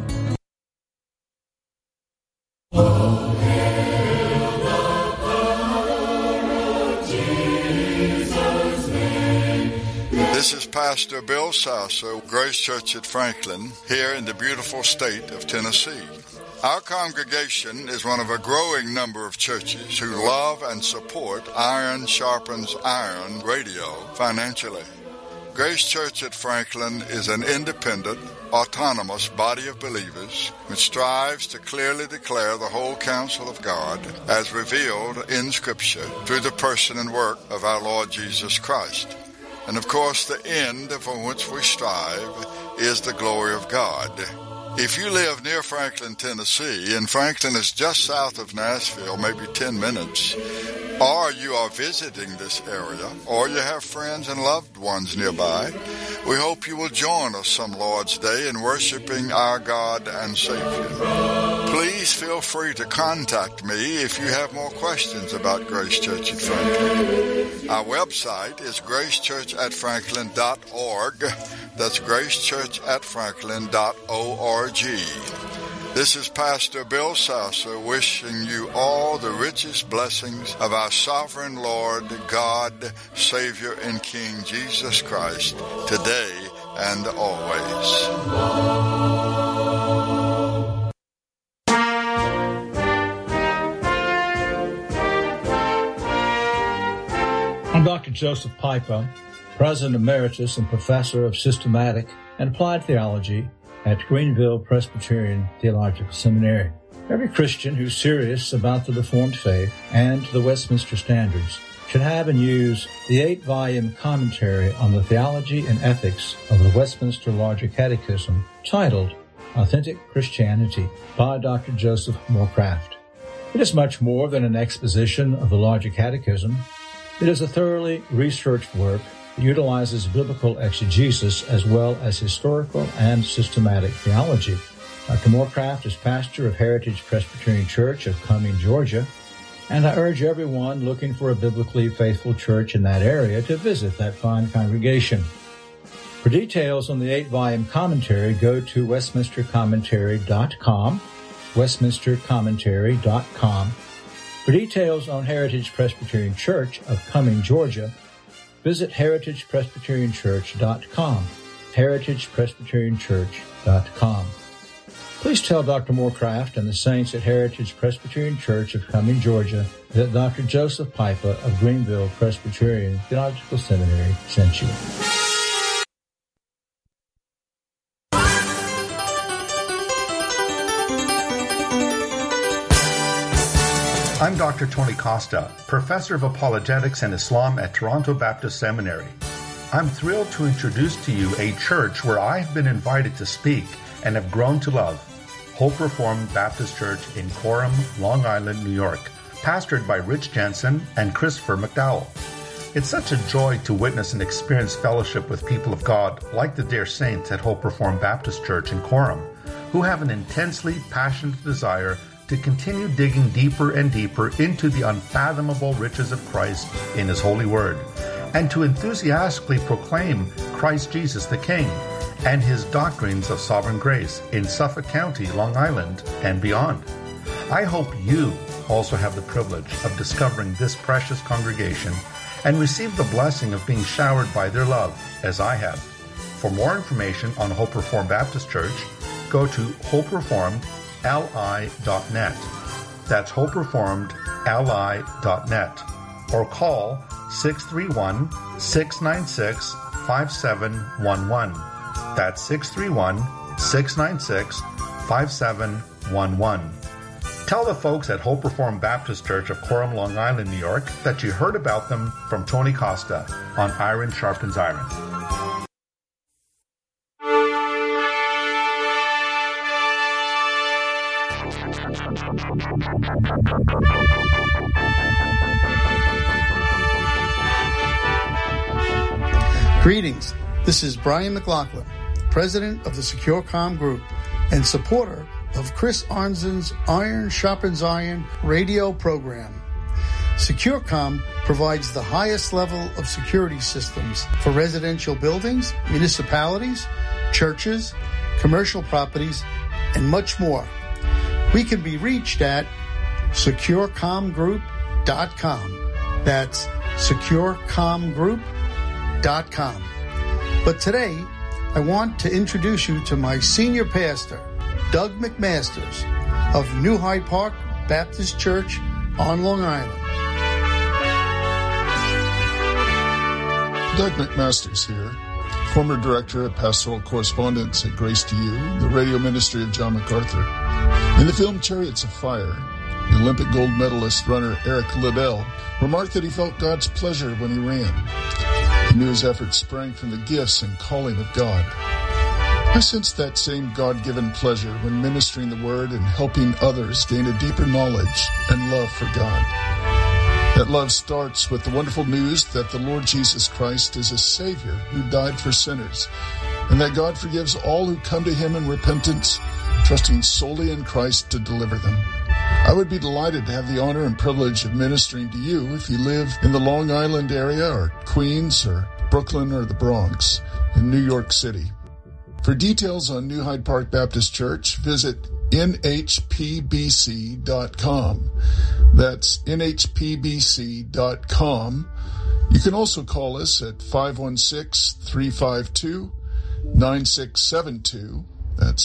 U: This is Pastor Bill Sasso, Grace Church at Franklin, here in the beautiful state of Tennessee. Our congregation is one of a growing number of churches who love and support Iron Sharpens Iron radio financially. Grace Church at Franklin is an independent, autonomous body of believers which strives to clearly declare the whole counsel of God as revealed in Scripture through the person and work of our Lord Jesus Christ. And of course, the end for which we strive is the glory of God. If you live near Franklin, Tennessee, and Franklin is just south of Nashville, maybe 10 minutes, or you are visiting this area, or you have friends and loved ones nearby, we hope you will join us some Lord's Day in worshiping our God and Savior. Please feel free to contact me if you have more questions about Grace Church at Franklin. Our website is gracechurchatfranklin.org. That's gracechurchatfranklin.org. This is Pastor Bill Sasso wishing you all the richest blessings of our sovereign Lord, God, Savior, and King Jesus Christ, today and always.
V: I'm Dr. Joseph Pipa, President Emeritus and Professor of Systematic and Applied Theology at Greenville Presbyterian Theological Seminary. Every Christian who's serious about the Reformed faith and the Westminster Standards should have and use the 8-volume commentary on the theology and ethics of the Westminster Larger Catechism titled Authentic Christianity by Dr. Joseph Moorcraft. It is much more than an exposition of the larger catechism. It is a thoroughly researched work that utilizes biblical exegesis as well as historical and systematic theology. Dr. Moorcraft is pastor of Heritage Presbyterian Church of Cumming, Georgia, and I urge everyone looking for a biblically faithful church in that area to visit that fine congregation. For details on the 8-volume commentary, go to westminstercommentary.com, westminstercommentary.com. For details on Heritage Presbyterian Church of Cumming, Georgia, visit heritagepresbyterianchurch.com, heritagepresbyterianchurch.com. Please tell Dr. Moorcraft and the saints at Heritage Presbyterian Church of Cumming, Georgia, that Dr. Joseph Pipa of Greenville Presbyterian Theological Seminary sent you.
A: I'm Dr. Tony Costa, Professor of Apologetics and Islam at Toronto Baptist Seminary. I'm thrilled to introduce to you a church where I have been invited to speak and have grown to love, Hope Reformed Baptist Church in Coram, Long Island, New York, pastored by Rich Jensen and Christopher McDowell. It's such a joy to witness and experience fellowship with people of God like the dear saints at Hope Reformed Baptist Church in Coram, who have an intensely passionate desire to continue digging deeper and deeper into the unfathomable riches of Christ in His holy word, and to enthusiastically proclaim Christ Jesus the King and His doctrines of sovereign grace in Suffolk County, Long Island, and beyond. I hope you also have the privilege of discovering this precious congregation and receive the blessing of being showered by their love, as I have. For more information on Hope Reformed Baptist Church, go to hopereformedli.net. That's hopereformedli.net. Or call 631-696-5711. That's 631-696-5711. Tell the folks at Hope Reformed Baptist Church of Coram, Long Island, New York, that you heard about them from Tony Costa on Iron Sharpens Iron.
G: Greetings. This is Brian McLaughlin, president of the Secure Comm Group and supporter of Chris Arnzen's Iron Sharpens Iron radio program. SecureCom provides the highest level of security systems for residential buildings, municipalities, churches, commercial properties, and much more. We can be reached at securecomgroup.com. That's securecomgroup.com. But today, I want to introduce you to my senior pastor, Doug McMasters of New Hyde Park Baptist Church on Long Island.
H: Doug McMasters here, former director of pastoral correspondence at Grace to You, the radio ministry of John MacArthur. In the film Chariots of Fire, the Olympic gold medalist runner Eric Liddell remarked that he felt God's pleasure when he ran. He knew his efforts sprang from the gifts and calling of God. I sensed that same God-given pleasure when ministering the Word and helping others gain a deeper knowledge and love for God. That love starts with the wonderful news that the Lord Jesus Christ is a Savior who died for sinners, and that God forgives all who come to Him in repentance, trusting solely in Christ to deliver them. I would be delighted to have the honor and privilege of ministering to you if you live in the Long Island area or Queens or Brooklyn or the Bronx in New York City. For details on New Hyde Park Baptist Church, visit nhpbc.com. That's nhpbc.com. You can also call us at 516-352-9672. That's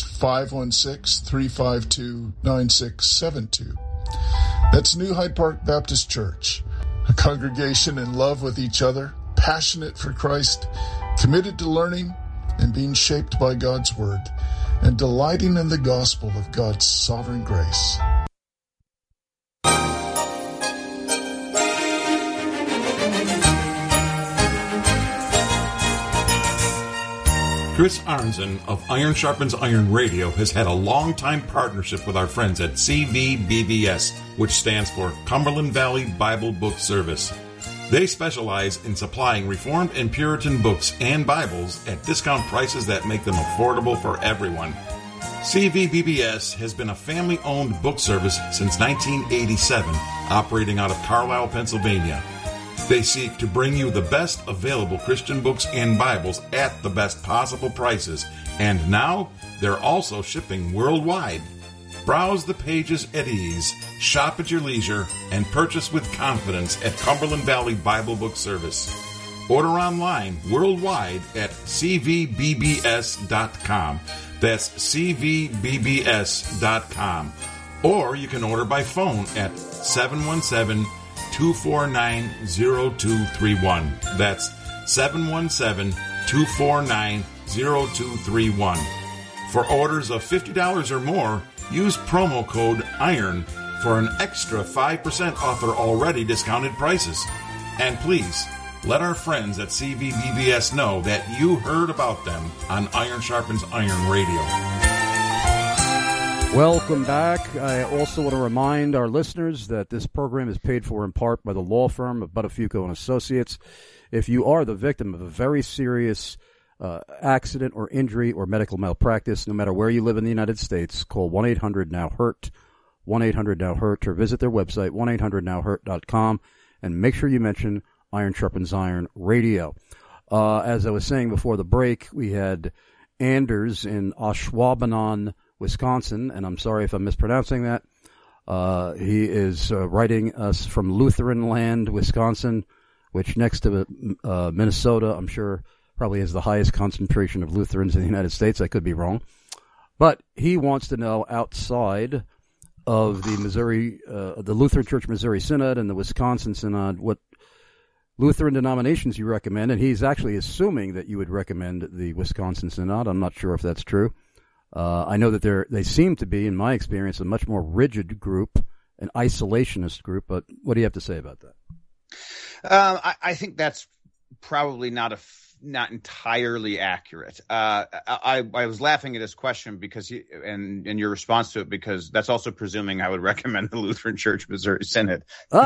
H: 516-352-9672. That's New Hyde Park Baptist Church, a congregation in love with each other, passionate for Christ, committed to learning and being shaped by God's Word, and delighting in the gospel of God's sovereign grace.
D: Chris Arnzen of Iron Sharpens Iron Radio has had a long-time partnership with our friends at CVBBS, which stands for Cumberland Valley Bible Book Service. They specialize in supplying Reformed and Puritan books and Bibles at discount prices that make them affordable for everyone. CVBBS has been a family-owned book service since 1987, operating out of Carlisle, Pennsylvania. They seek to bring you the best available Christian books and Bibles at the best possible prices, and now they're also shipping worldwide. Browse the pages at ease, shop at your leisure, and purchase with confidence at Cumberland Valley Bible Book Service. Order online worldwide at cvbbs.com. That's cvbbs.com. Or you can order by phone at 717-249-0231. That's 717-249-0231. For orders of $50 or more, use promo code IRON for an extra 5% off their already discounted prices. And please, let our friends at CVBBS know that you heard about them on Iron Sharpens Iron Radio.
B: Welcome back. I also want to remind our listeners that this program is paid for in part by the law firm of Buttafuoco and Associates. If you are the victim of a very serious accident or injury or medical malpractice, no matter where you live in the United States, call 1-800-NOW-HURT, 1-800-NOW-HURT, or visit their website, 1-800-NOW-HURT.com, and make sure you mention Iron Sharpens Iron Radio. As I was saying before the break, we had Anders in Ashwaubenon, Wisconsin, and I'm sorry if I'm mispronouncing that. He is writing us from Lutheran Land, Wisconsin, which next to Minnesota, I'm sure probably has the highest concentration of Lutherans in the United States. I could be wrong. But he wants to know, outside of the Missouri, the Lutheran Church Missouri Synod and the Wisconsin Synod, what Lutheran denominations you recommend, and he's actually assuming that you would recommend the Wisconsin Synod. I'm not sure if that's true. I know that they seem to be, in my experience, a much more rigid group, an isolationist group, but what do you have to say about that?
C: I think that's probably not entirely accurate. I was laughing at his question because and your response to it, because that's also presuming I would recommend the Lutheran Church Missouri Synod,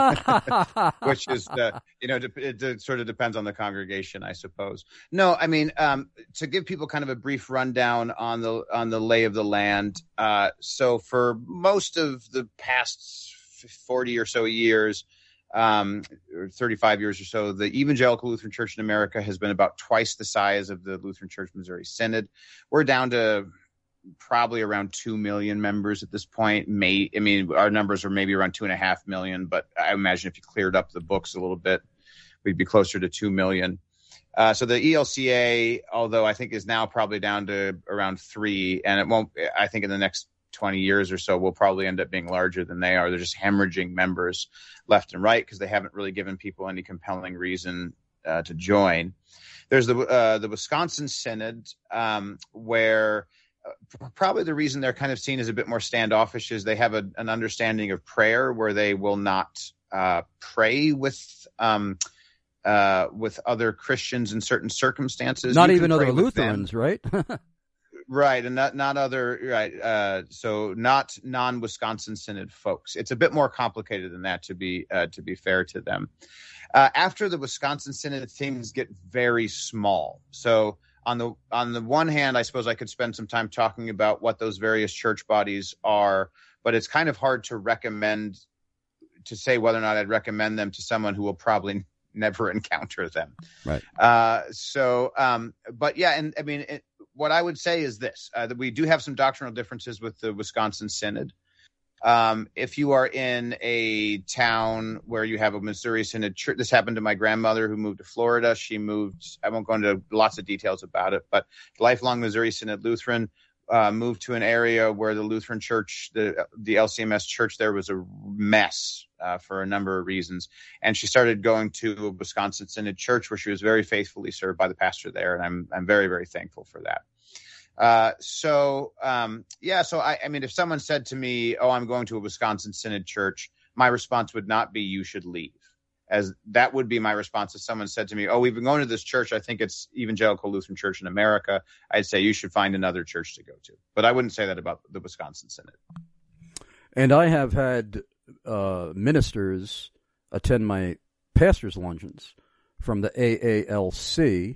C: which is it sort of depends on the congregation, I suppose. No, I mean, to give people kind of a brief rundown on the lay of the land. So for most of the past 40 or so years, or 35 years or so, the Evangelical Lutheran Church in America has been about twice the size of the Lutheran Church Missouri Synod. We're down to probably around 2 million members at this point. Our numbers are maybe around 2.5 million, but I imagine if you cleared up the books a little bit, we'd be closer to 2 million. So the ELCA, although I think is now probably down to around 3, and it won't, I think in the next 20 years or so, will probably end up being larger than they are. They're just hemorrhaging members left and right because they haven't really given people any compelling reason to join. There's the Wisconsin Synod, where probably the reason they're kind of seen as a bit more standoffish is they have an understanding of prayer where they will not pray with other Christians in certain circumstances.
B: Not even other Lutherans, right?
C: Right, and not other, right. So not non-Wisconsin Synod folks. It's a bit more complicated than that, to be fair to them. After the Wisconsin Synod, things get very small. So on the one hand, I suppose I could spend some time talking about what those various church bodies are, but it's kind of hard to say whether or not I'd recommend them to someone who will probably never encounter them.
B: Right.
C: But yeah, and I mean, what I would say is this, that we do have some doctrinal differences with the Wisconsin Synod. If you are in a town where you have a Missouri Synod church, this happened to my grandmother who moved to Florida. She moved, I won't go into lots of details about it, but lifelong Missouri Synod Lutheran, moved to an area where the Lutheran church, the LCMS church there was a mess for a number of reasons. And she started going to a Wisconsin Synod church where she was very faithfully served by the pastor there. And I'm very, very thankful for that. So I mean, if someone said to me, "Oh, I'm going to a Wisconsin Synod church," my response would not be, "You should leave." as that would be my response if someone said to me, "Oh, we've been going to this church. I think it's Evangelical Lutheran Church in America." I'd say you should find another church to go to. But I wouldn't say that about the Wisconsin Synod.
B: And I have had ministers attend my pastor's luncheons from the AALC,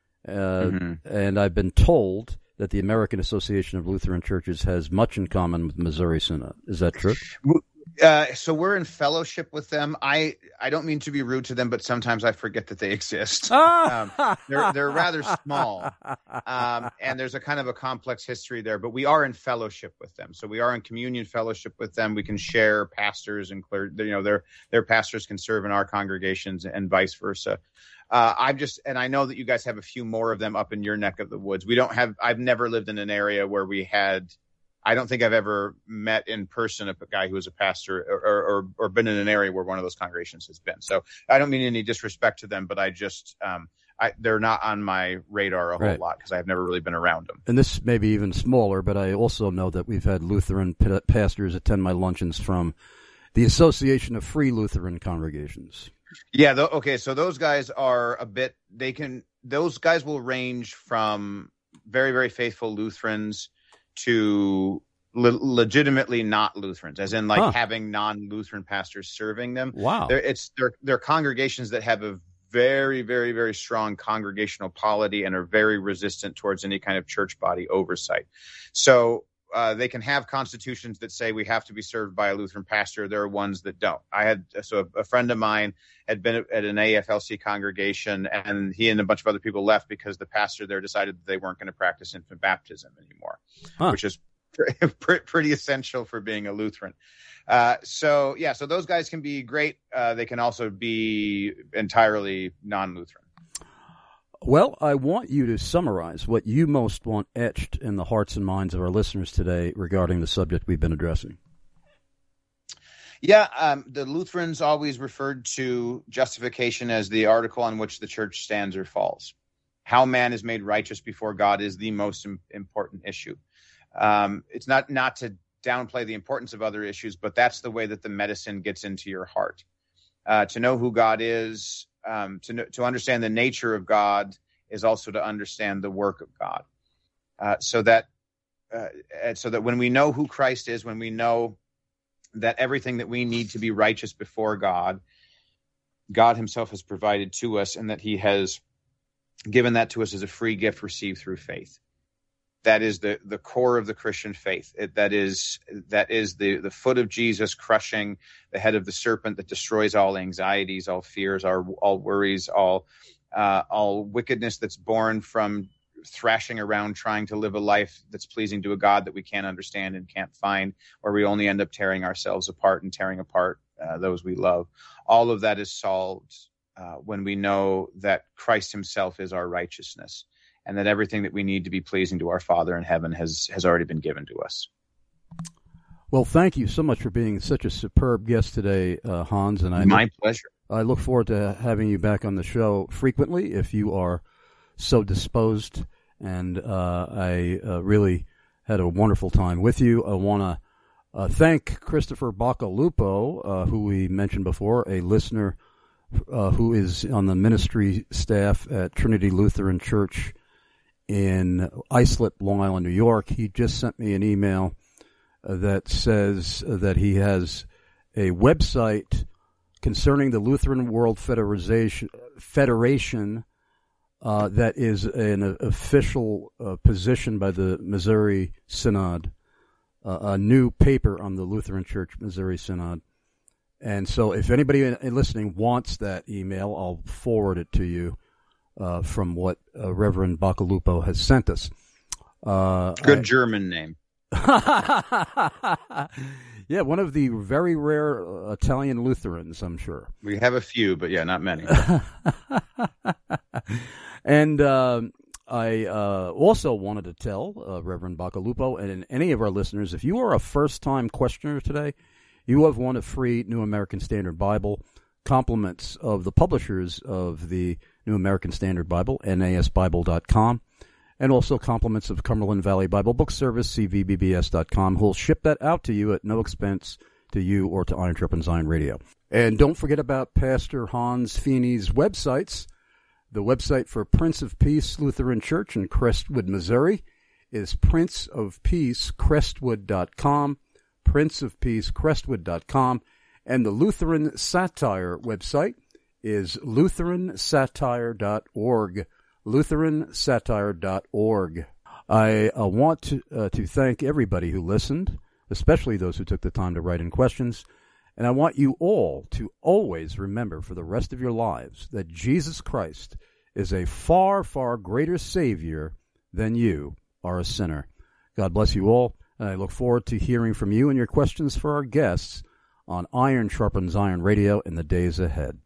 B: and I've been told that the American Association of Lutheran Churches has much in common with Missouri Synod. Is that true?
C: So we're in fellowship with them. I don't mean to be rude to them, but sometimes I forget that they exist. They're rather small, and there's a kind of a complex history there. But we are in fellowship with them. So we are in communion fellowship with them. We can share pastors and their pastors can serve in our congregations and vice versa. And I know that you guys have a few more of them up in your neck of the woods. I've never lived in an area where we had. I don't think I've ever met in person a guy who was a pastor or been in an area where one of those congregations has been. So I don't mean any disrespect to them, but I just they're not on my radar a whole lot because I've never really been around them.
B: And this may be even smaller, but I also know that we've had Lutheran pastors attend my luncheons from the Association of Free Lutheran Congregations.
C: Yeah. Okay. So those guys are those guys will range from very, very faithful Lutherans to legitimately not Lutherans, as in having non-Lutheran pastors serving them.
B: Wow.
C: They're congregations that have a very, very, very strong congregational polity and are very resistant towards any kind of church body oversight. So they can have constitutions that say we have to be served by a Lutheran pastor. There are ones that don't. A friend of mine had been at an AFLC congregation, and he and a bunch of other people left because the pastor there decided that they weren't going to practice infant baptism anymore, which is pretty essential for being a Lutheran. So those guys can be great. They can also be entirely non-Lutheran.
B: Well, I want you to summarize what you most want etched in the hearts and minds of our listeners today regarding the subject we've been addressing.
C: Yeah, the Lutherans always referred to justification as the article on which the church stands or falls. How man is made righteous before God is the most important issue. It's not to downplay the importance of other issues, but that's the way that the medicine gets into your heart. To know who God is, to understand the nature of God is also to understand the work of God. So that when we know who Christ is, when we know that everything that we need to be righteous before God, God himself has provided to us, and that he has given that to us as a free gift received through faith. That is the core of the Christian faith. That is the foot of Jesus crushing the head of the serpent that destroys all anxieties, all fears, all worries, all wickedness that's born from thrashing around trying to live a life that's pleasing to a God that we can't understand and can't find, where we only end up tearing ourselves apart and tearing apart those we love. All of that is solved when we know that Christ himself is our righteousness, and that everything that we need to be pleasing to our Father in heaven has already been given to us.
B: Well, thank you so much for being such a superb guest today, Hans. And
C: my pleasure.
B: I look forward to having you back on the show frequently if you are so disposed. And I really had a wonderful time with you. I want to thank Christopher Bacallupo, who we mentioned before, a listener who is on the ministry staff at Trinity Lutheran Church in Islip, Long Island, New York. He just sent me an email that says that he has a website concerning the Lutheran World Federation that is an official position by the Missouri Synod, a new paper on the Lutheran Church Missouri Synod. And so if anybody listening wants that email, I'll forward it to you from what Reverend Bacallupo has sent us.
C: Good German name.
B: Yeah, one of the very rare Italian Lutherans, I'm sure.
C: We have a few, but not many.
B: And I also wanted to tell Reverend Bacallupo and any of our listeners, if you are a first-time questioner today, you have won a free New American Standard Bible, compliments of the publishers of the New American Standard Bible, NASBible.com, and also compliments of Cumberland Valley Bible Book Service, CVBBS.com, who will ship that out to you at no expense to you or to Iron Sharpens Iron Radio. And don't forget about Pastor Hans Feeney's websites. The website for Prince of Peace Lutheran Church in Crestwood, Missouri is princeofpeacecrestwood.com, princeofpeacecrestwood.com, and the Lutheran Satire website is lutheransatire.org, lutheransatire.org. I want to thank everybody who listened, especially those who took the time to write in questions. And I want you all to always remember for the rest of your lives that Jesus Christ is a far, far greater Savior than you are a sinner. God bless you all, and I look forward to hearing from you and your questions for our guests on Iron Sharpens Iron Radio in the days ahead.